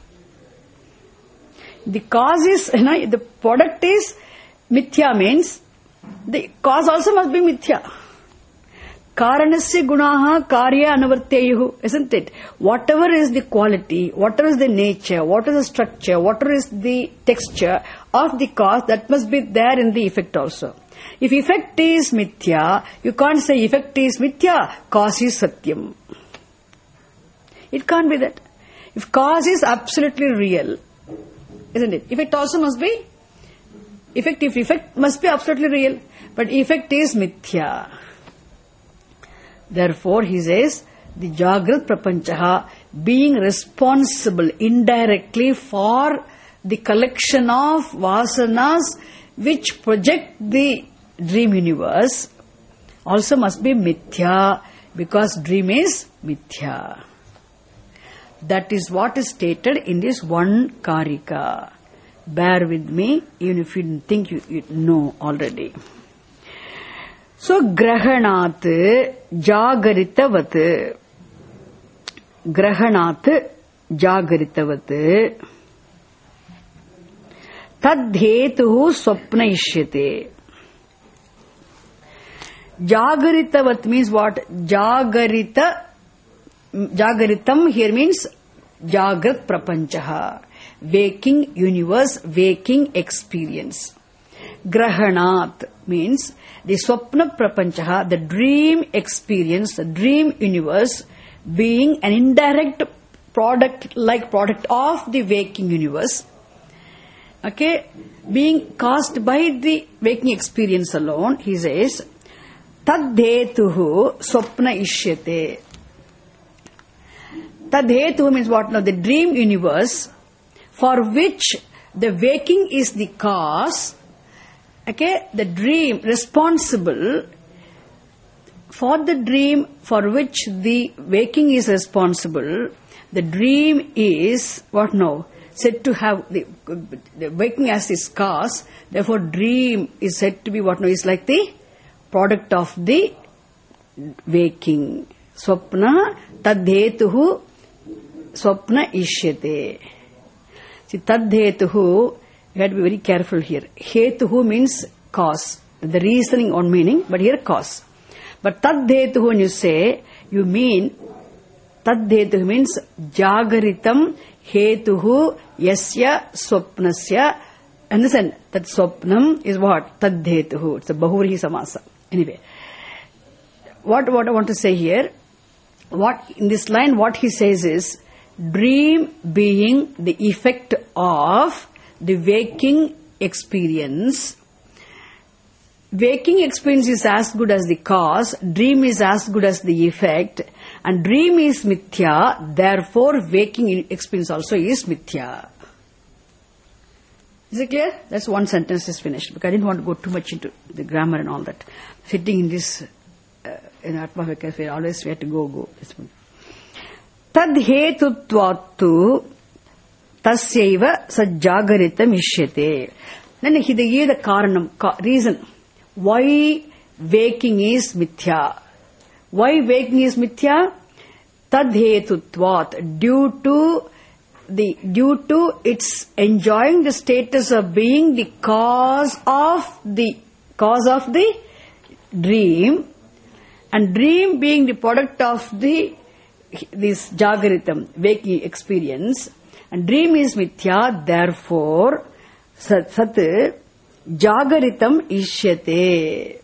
Speaker 1: The cause is, you know, the product is mithya means the cause also must be mithya. Karanasya gunaha karya anavarteyuhu, isn't it? Whatever is the quality, whatever is the nature, what is the structure, whatever is the texture of the cause, that must be there in the effect also. If effect is mithya, you can't say effect is mithya, cause is satyam. It can't be that. If cause is absolutely real, isn't it? Effect also must be, effect, if effect must be absolutely real, but effect is mithya. Therefore, he says, the Jagrat Prapanchaha, being responsible indirectly for the collection of vasanas which project the dream universe, also must be mithya, because dream is mithya. That is what is stated in this one karika. Bear with me, even if you think you, you know already. So, grahanat jagaritavat. Grahanat jagaritavat. Tadhetuhu swapnaishyate. Jagaritavat means what? Jagarita. Jagaritam here means Jagrat Prapanchaha. Waking universe, waking experience. Grahanat means the Swapna Prapanchaha, the dream experience, the dream universe, being an indirect product, like product of the waking universe. Okay, being caused by the waking experience alone, he says, Tadhetuhu swapna ishyate. Tadhetuhu means what? Now, the dream universe for which the waking is the cause. Okay, the dream responsible for the dream for which the waking is responsible. The dream is what now? Said to have the, the waking as its cause. Therefore, dream is said to be what now? Is like the product of the waking. Swapna tadhetuhu swapna ishyate. See, tadhetuhu, you have to be very careful here. Hetuhu means cause. The reasoning on meaning, but here cause. But tadhetuhu, when you say, you mean, tadhetuhu means jagaritam hetuhu yasya swapnasya. Understand? That swapnam is what? Tadhetuhu. It's a bahuvrihi samasa. Anyway, what, what I want to say here, what in this line, what he says is, dream being the effect of the waking experience. Waking experience is as good as the cause, dream is as good as the effect, and dream is mithya, therefore waking experience also is mithya. Is it clear? That's one sentence is finished, because I didn't want to go too much into the grammar and all that. Sitting in this, uh, in Atma Cafe, always we have to go, go. Tadhetutvattu tasyaiva sajjagaritam ishyate. Then he gave the karanam, reason. Why waking is mithya? Why waking is mithya? Tadhetutvat, due to the due to its enjoying the status of being the cause of the cause of the dream, and dream being the product of the this jagaritam, waking experience, and dream is mithya, therefore sat, sat jagaritam ishyate.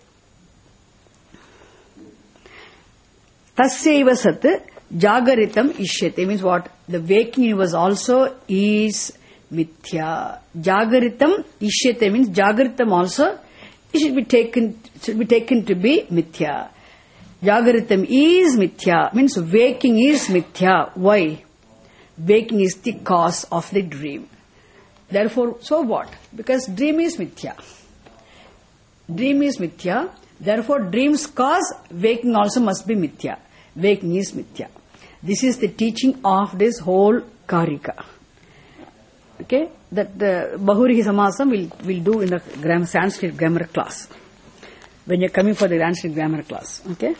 Speaker 1: Tasyaiva sat jagaritam ishyate means what? The waking universe also is mithya. Jagaritam ishyate means jagaritam also it should be taken should be taken to be mithya. Jagaritam is mithya means waking is mithya. Why? Waking is the cause of the dream. Therefore, so what? Because dream is mithya. Dream is mithya. Therefore, dream's cause, waking also must be mithya. Waking is mithya. This is the teaching of this whole Karika. Okay? That the Bahurihi Samasam will will do in the grammar, Sanskrit grammar class. When you're coming for the Sanskrit grammar class. Okay?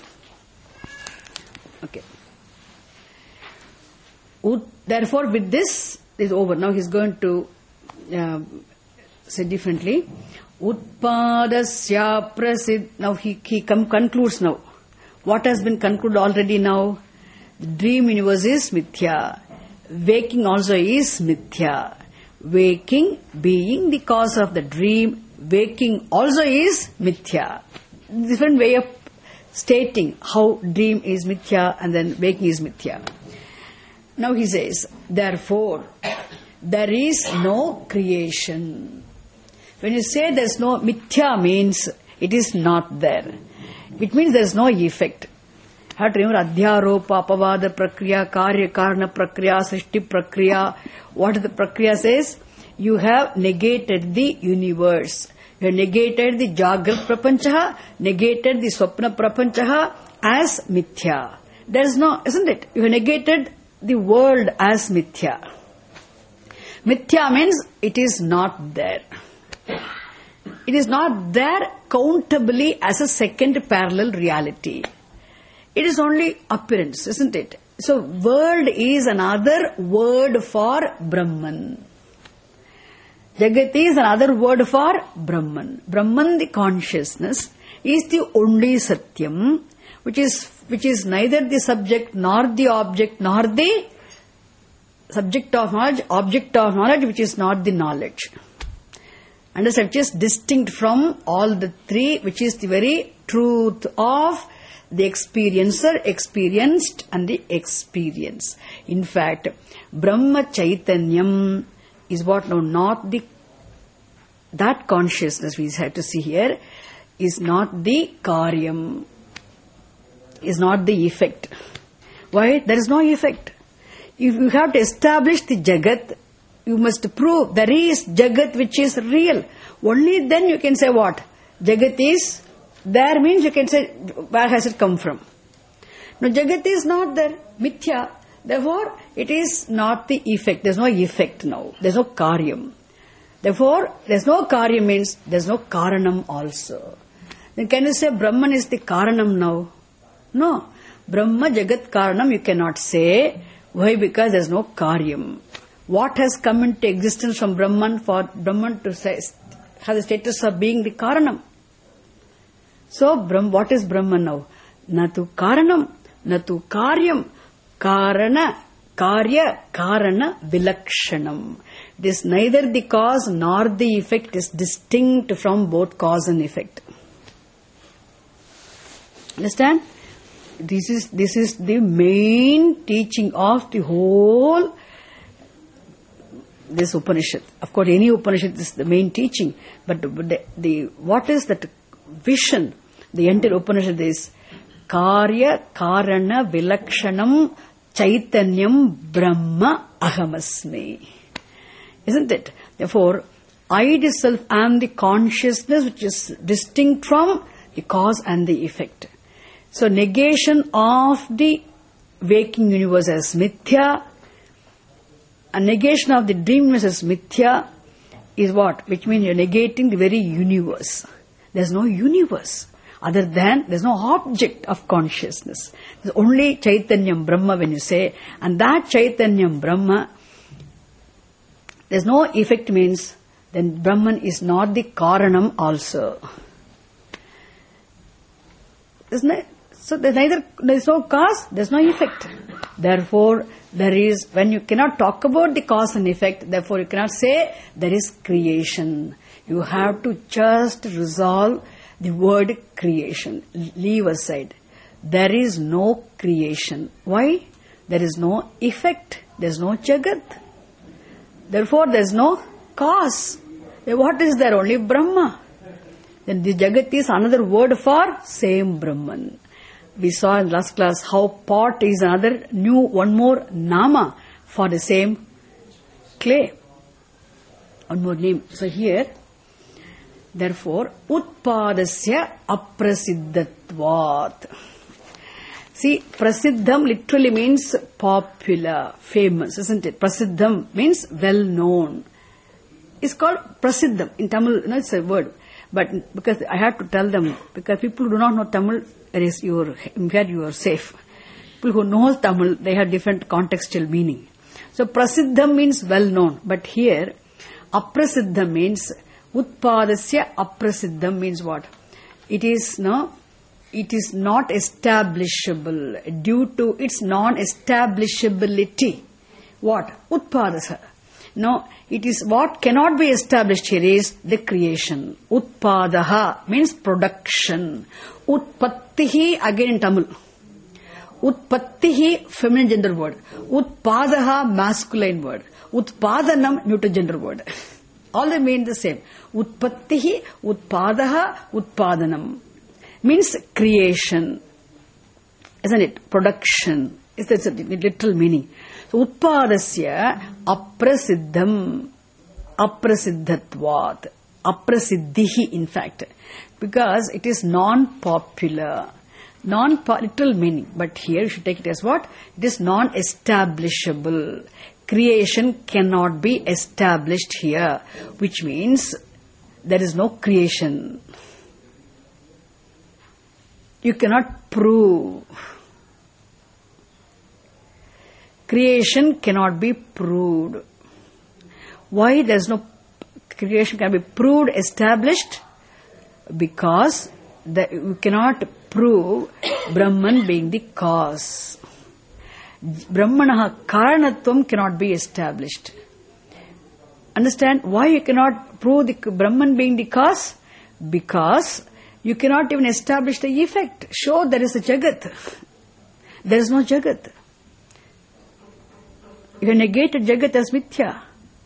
Speaker 1: Okay. Therefore, with this is over. Now he's going to uh, say differently. Utpadasya prasid. Now he, he come, concludes now. What has been concluded already now? The dream universe is mithya. Waking also is mithya. Waking being the cause of the dream, waking also is mithya. Different way of stating how dream is mithya and then waking is mithya. Now he says, therefore, there is no creation. When you say there is no mithya means it is not there. It means there is no effect. You have to remember adhyaropa, apavada prakriya, karya karana prakriya, srishti prakriya. What the prakriya says? You have negated the universe. You have negated the jagrat prapanchaha, negated the swapna prapanchaha as mithya. There is no, isn't it? You have negated the world as mithya. Mithya means it is not there. It is not there countably as a second parallel reality. It is only appearance, isn't it? So, world is another word for Brahman. Jagat is another word for Brahman. Brahman, the consciousness, is the only Satyam, which is which is neither the subject nor the object nor the subject of knowledge, object of knowledge, which is not the knowledge. Understand, which is distinct from all the three, which is the very truth of the experiencer, experienced, and the experience. In fact, Brahma Chaitanyam is what now, not the, that consciousness we have to see here, is not the karyam, is not the effect. Why? There is no effect. If you have to establish the Jagat, you must prove there is Jagat which is real. Only then you can say what? Jagat is there, means you can say where has it come from. No, Jagat is not there, mithya. Therefore, it is not the effect. There is no effect now. There is no karyam. Therefore, there is no karyam means there is no karanam also. Then can you say Brahman is the karanam now? No. Brahma Jagat karanam you cannot say. Why? Because there is no karyam. What has come into existence from Brahman for Brahman to say, have the status of being the karanam? So, Brahm, what is Brahman now? Natu karanam, natu karyam, karana, karya, karana, vilakshanam. It is neither the cause nor the effect. It is distinct from both cause and effect. Understand? This is, this is the main teaching of the whole this Upanishad. Of course, any Upanishad is the main teaching, but the, the what is that vision? The entire Upanishad is Karya Karana Vilakshanam Chaitanyam Brahma Ahamasmi. Isn't it? Therefore, I itself am the consciousness which is distinct from the cause and the effect. So, negation of the waking universe as mithya, a negation of the dreamness as mithya is what? Which means you are negating the very universe. There is no universe other than, there is no object of consciousness. There is only Chaitanyam Brahma when you say, and that Chaitanyam Brahma, there is no effect means, then Brahman is not the Karanam also. Isn't it? So there is neither, there is no cause, there is no effect. Therefore, there is, when you cannot talk about the cause and effect, therefore you cannot say there is creation. You have to just resolve the word creation. Leave aside. There is no creation. Why? There is no effect. There is no Jagat. Therefore, there is no cause. What is there? Only Brahma. Then the Jagat is another word for same Brahman. We saw in last class how pot is another new, one more nama for the same clay. One more name. So here, therefore, utpadasya aprasiddhatvat. See, prasiddham literally means popular, famous, isn't it? Prasiddham means well known. It's called prasiddham in Tamil. No, it's a word. But because I had to tell them, because people who do not know Tamil, there is your, here you are safe. People who know Tamil, they have different contextual meaning. So prasiddham means well known, but here aprasiddham means utpadasya aprasiddham means what? It is no, it is not establishable due to its non-establishability. What? Utpadasa. No, it is what cannot be established here is the creation. Utpadaha means production. Utpattihi again in Tamil. Utpattihi feminine gender word. Utpadaha masculine word. Utpadanam neuter gender word. All they mean the same. Utpattihi, Utpadaha, Utpadanam means creation. Isn't it? Production. It's a literal meaning. So, utpadasya aprasiddham, aprasiddhatvat, aprasiddhihi in fact, because it is non-popular, non-literal meaning, but here you should take it as what? It is non-establishable. Creation cannot be established here, which means there is no creation. You cannot prove. Creation cannot be proved. Why there is no creation can be proved, established? Because the, you cannot prove Brahman being the cause. Brahmanaha karanatvam cannot be established. Understand why you cannot prove the Brahman being the cause? Because You cannot even establish the effect. Show there is a Jagat. There is no Jagat. You can negate Jagat as mithya.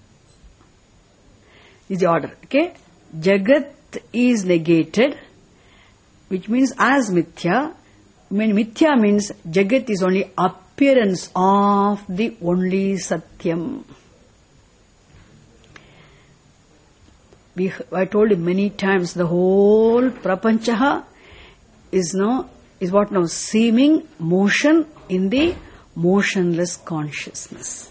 Speaker 1: Is the order. Okay? Jagat is negated, which means as mithya. I mean, mithya means Jagat is only appearance of the only Satyam. We, I told you many times, the whole prapancha is no is what now seeming motion in the motionless consciousness.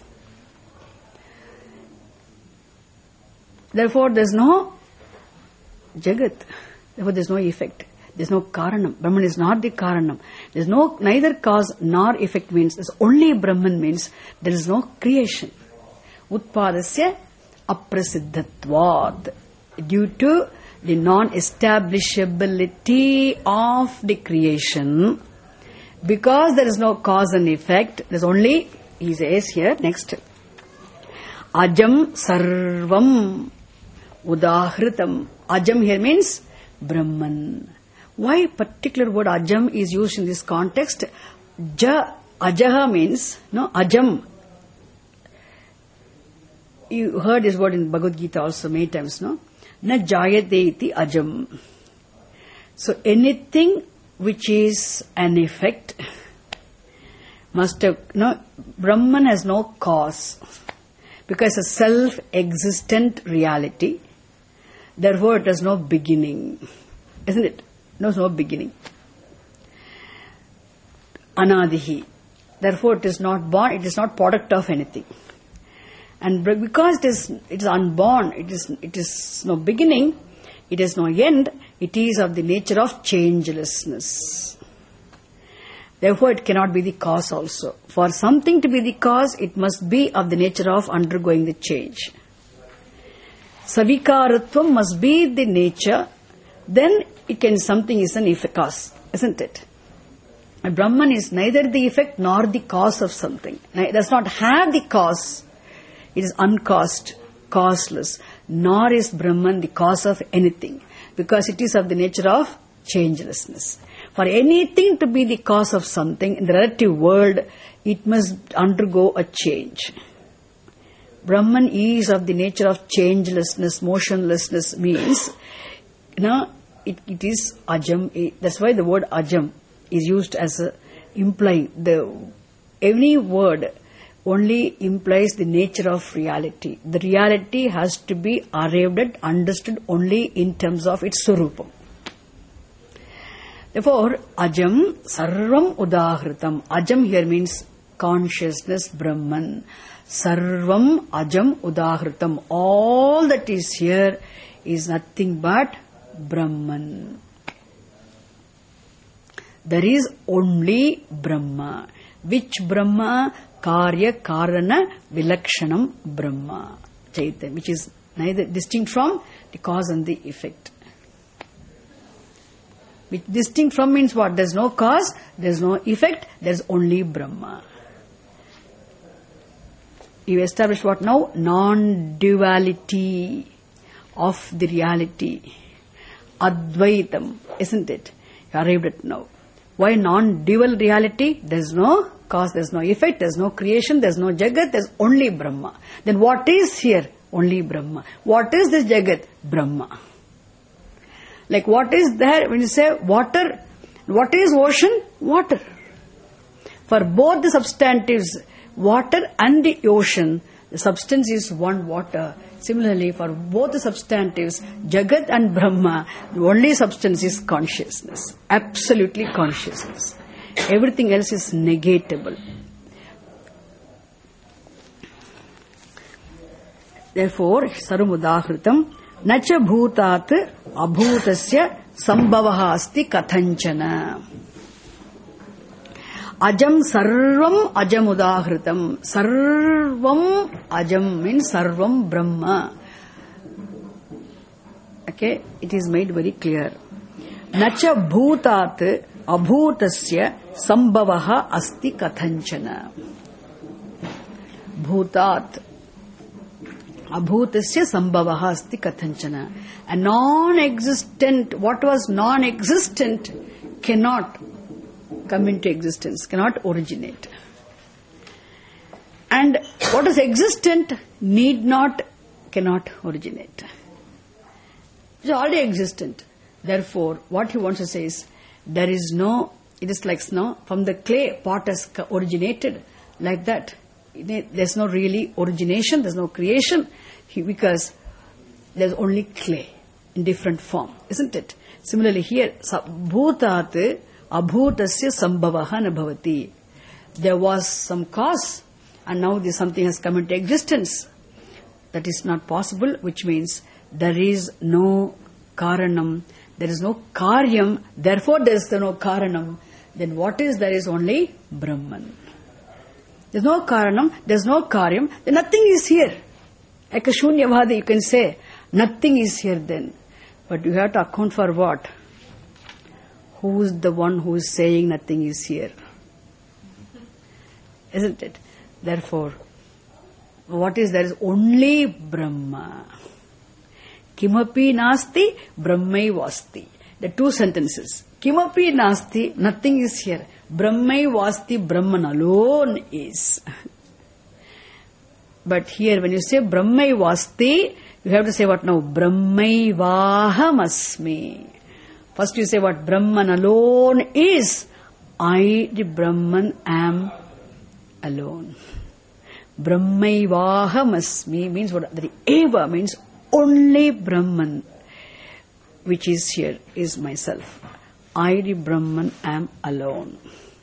Speaker 1: Therefore, there is no Jagat. Therefore, there is no effect. There is no Karanam. Brahman is not the Karanam. There is no neither cause nor effect. Means there is only Brahman. Means there is no creation. Utpadasya aprasiddhatvad. Due to the non-establishability of the creation, because there is no cause and effect, there is only, he says here, next, Ajam sarvam udahritam. Ajam here means Brahman. Why particular word Ajam is used in this context? Ja, Ajaha means, no, Ajam. You heard this word in Bhagavad Gita also many times, no? Na jayate iti ajam. So anything which is an effect must have, no, Brahman has no cause because it's a self-existent reality. Therefore it has no beginning. Isn't it? No, no beginning. Anadihi. Therefore it is not born, it is not product of anything. And because it is, it is unborn, it is, it is no beginning, it is no end, it is of the nature of changelessness. Therefore, it cannot be the cause also. For something to be the cause, it must be of the nature of undergoing the change. Savikaratvam must be the nature, then it can, something is an effect cause, isn't it? And Brahman is neither the effect nor the cause of something. It does not have the cause. It is uncaused, causeless, nor is Brahman the cause of anything, because it is of the nature of changelessness. For anything to be the cause of something in the relative world, it must undergo a change. Brahman is of the nature of changelessness, motionlessness, means, you know, it, it is ajam. That's why the word ajam is used as a, implying the, any word only implies the nature of reality. The reality has to be arrived at, understood only in terms of its surupam. Therefore, ajam sarvam udahritam. Ajam here means consciousness, Brahman. Sarvam ajam udahritam. All that is here is nothing but Brahman. There is only Brahma. Which Brahma? Karya Karana Vilakshanam Brahma. Chaitanya, which is neither distinct from the cause and the effect. Which distinct from means what? There is no cause, there is no effect, there is only Brahma. You establish what now? Non-duality of the reality. Advaitam, isn't it? You arrived at now. Why non-dual reality? There is no cause, there is no effect, there is no creation, there is no Jagat, there is only Brahma. Then what is here? Only Brahma. What is this Jagat? Brahma. Like what is there when you say water? What is ocean? Water. For both the substantives, water and the ocean, the substance is one water. Similarly, for both the substantives, Jagat and Brahma, the only substance is consciousness. Absolutely consciousness. Everything else is negatable. Therefore, sarumudahritam nacha bhutat abhutasya sambhavaha asti kathanchana. Ajam sarvam ajam udahritam. Sarvam ajam means sarvam Brahma. Okay, it is made very clear. Nacha bhutat abhutasya sambhavaha asti kathanchana. Bhutat Abhutasya sambhavaha asti kathanchana. A non-existent, what was non-existent cannot come into existence, cannot originate. And what is existent need not, cannot originate. It's already existent. Therefore, what he wants to say is, there is no, it is like snow, from the clay pot has originated, like that. There's no really origination, there's no creation, because there's only clay in different form, isn't it? Similarly here, bhutat abhutasya sambhavaha na bhavati. There was some cause, and now this something has come into existence. That is not possible, which means there is no karanam, there is no karyam, therefore there is no karanam. Then what is there is only Brahman. There's no karanam, there's no karyam, then nothing is here. Like a shunyavadi, you can say, nothing is here then. But you have to account for what? Who is the one who is saying nothing is here? Isn't it? Therefore, what is there is only Brahma. Kimapi nasti, Brahmaiva asti. The two sentences. Kimapi nasti, nothing is here. Brahmaiva asti, Brahman alone is. But here when you say Brahmaiva asti, you have to say what now? Brahmaivaham asmi. First you say what? Brahman alone is. I, the Brahman, am alone. Brahmaivaham asmi means what? The eva means only Brahman, which is here, is myself. I, the Brahman, am alone.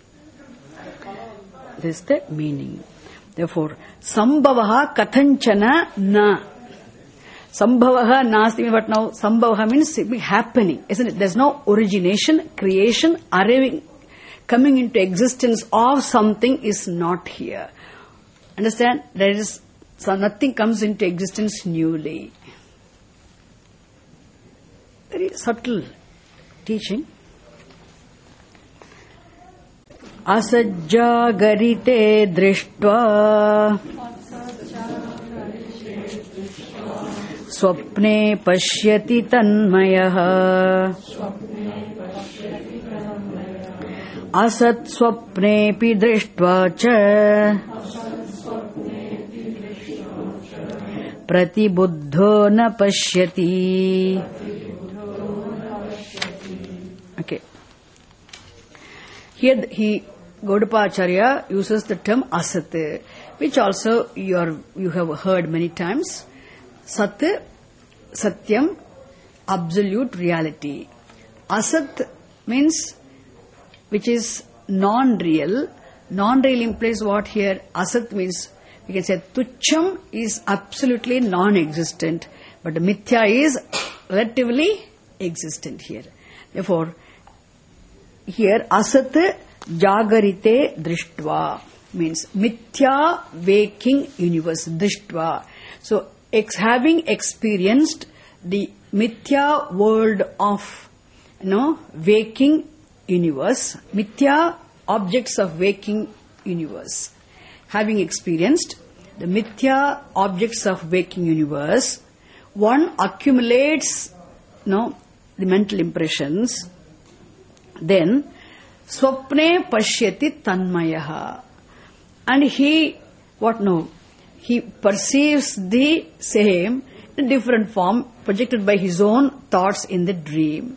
Speaker 1: This is the meaning. Therefore, sambhavaha kathanchana na. Sambhavaha nasti, but now sambhavaha means happening, isn't it? There's no origination, creation, arriving, coming into existence of something is not here. Understand? There is, so nothing comes into existence newly. Very subtle teaching. Asajjagarite drishtva swapne pashyati tanmayah asat swapnepi drishtva cha pratibuddho na pashyati. Okay. Here he, Gaudapacharya uses the term asat, which also you are you have heard many times. Sat, satyam, absolute reality. Asat means which is non-real. Non-real implies what here? Asat means we can say tucham is absolutely non-existent, but mithya is relatively existent here. Therefore, here asat jagarite drishtva means mithya waking universe drishtva. So, ex- having experienced the mithya world of you know waking universe, mithya objects of waking universe, having experienced the mithya objects of waking universe, one accumulates you know the mental impressions. Then swapne pashyati tanmayaha, and he what no he perceives the same in different form projected by his own thoughts in the dream.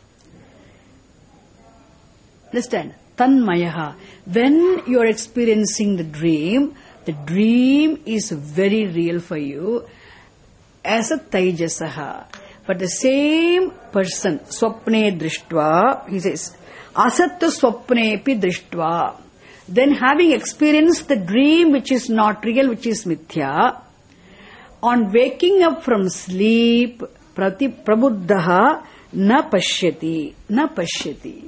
Speaker 1: Understand? Tanmayaha. When you are experiencing the dream, the dream is very real for you as a taijasaha. But the same person, swapne drishtva, he says, asattu swapnepi drishtva. Then having experienced the dream which is not real, which is mithya, on waking up from sleep, prati prabuddhaha na pashyati, na pashyati.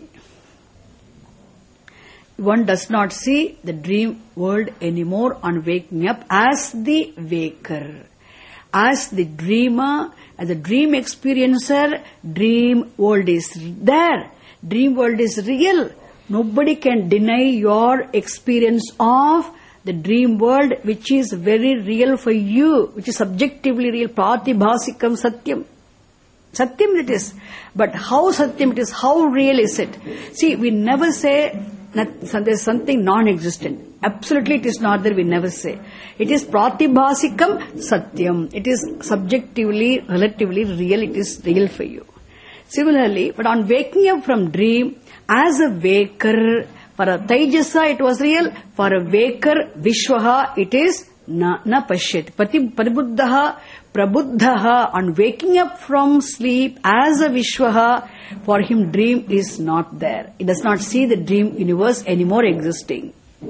Speaker 1: One does not see the dream world anymore on waking up as the waker. As the dreamer, as a dream experiencer, dream world is there. Dream world is real. Nobody can deny your experience of the dream world which is very real for you, which is subjectively real, pratibhasikam satyam. Satyam it is. But how satyam it is, how real is it? See, we never say that there is something non-existent. Absolutely it is not there, we never say. It is pratibhasikam satyam. It is subjectively, relatively real, it is real for you. Similarly, but on waking up from dream, as a waker, for a Taijasa it was real, for a waker, Vishwaha, it is na, na pashyat. Pati paribuddhaha, prabuddhaha, on waking up from sleep as a Vishwaha, for him dream is not there. He does not see the dream universe anymore existing.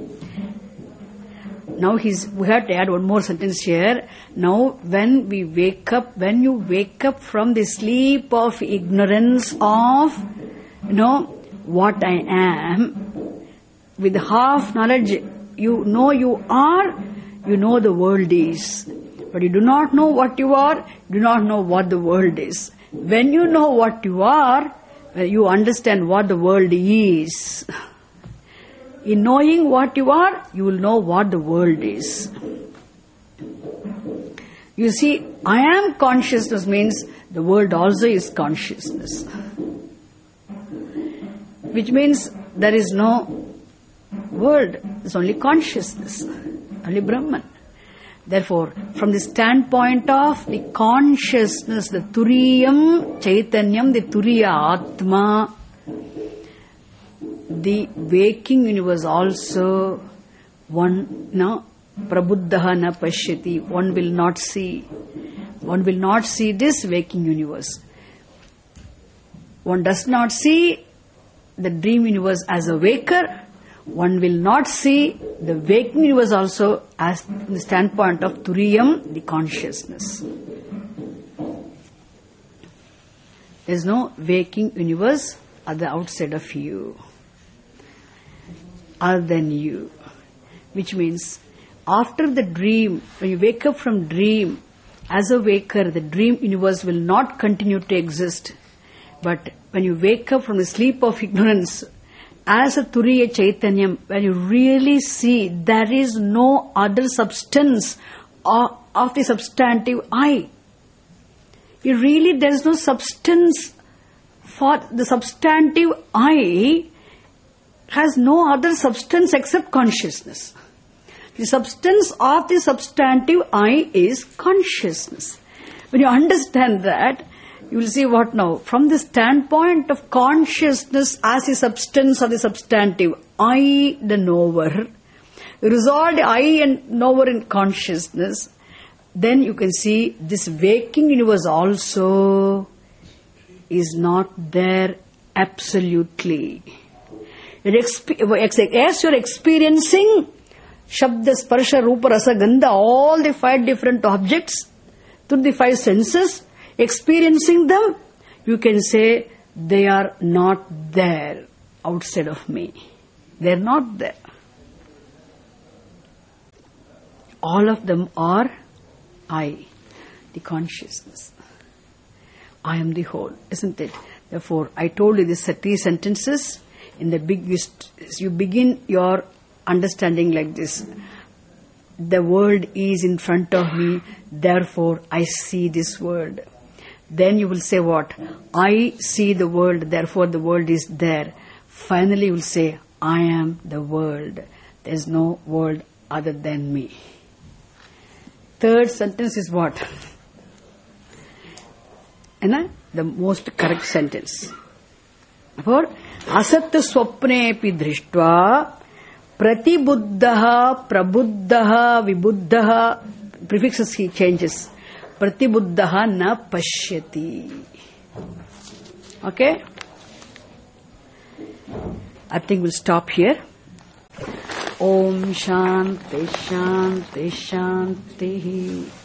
Speaker 1: Now he's, we have to add one more sentence here. Now when we wake up, when you wake up from the sleep of ignorance of, you know, what I am, with half knowledge, you know you are, you know the world is. But you do not know what you are, you do not know what the world is. When you know what you are, you understand what the world is. In knowing what you are, you will know what the world is. You see, I am consciousness means the world also is consciousness. Which means there is no world, there is only consciousness, only Brahman. Therefore, from the standpoint of the consciousness, the Turiyam Chaitanyam, the Turiya Atma, the waking universe also, one, no, Prabuddhaha na pashyati, one will not see. One will not see this waking universe. One does not see the dream universe as a waker. One will not see the waking universe also as the standpoint of Turiyam, the consciousness. There is no waking universe at the outside of you, other than you. Which means, after the dream, when you wake up from dream, as a waker, the dream universe will not continue to exist. But when you wake up from the sleep of ignorance, as a Turiya Chaitanyam, when you really see there is no other substance of, of the substantive I. You really, there is no substance for the substantive I, has no other substance except consciousness. The substance of the substantive I is consciousness. When you understand that, you will see what now? From the standpoint of consciousness as a substance or the substantive, I, the knower, resolved I and knower in consciousness, then you can see this waking universe also is not there absolutely. As you are experiencing Shabda, Sparsha, Rupa, Rasa, Gandha, all the five different objects through the five senses, experiencing them, you can say they are not there outside of me. They are not there. All of them are I, the consciousness. I am the whole, isn't it? Therefore, I told you these three sentences. In the big, you begin your understanding like this. The world is in front of me, therefore I see this world. Then you will say what? I see the world, therefore the world is there. Finally you will say, I am the world. There is no world other than me. Third sentence is what? And the most correct sentence. For asat swapne pi drishtva pratibuddhaha prabuddhaha vibuddhaha, prefixes he changes. Pratibuddhaha na pashyati. Okay? I think we'll stop here. Om Shanti Shanti Shanti.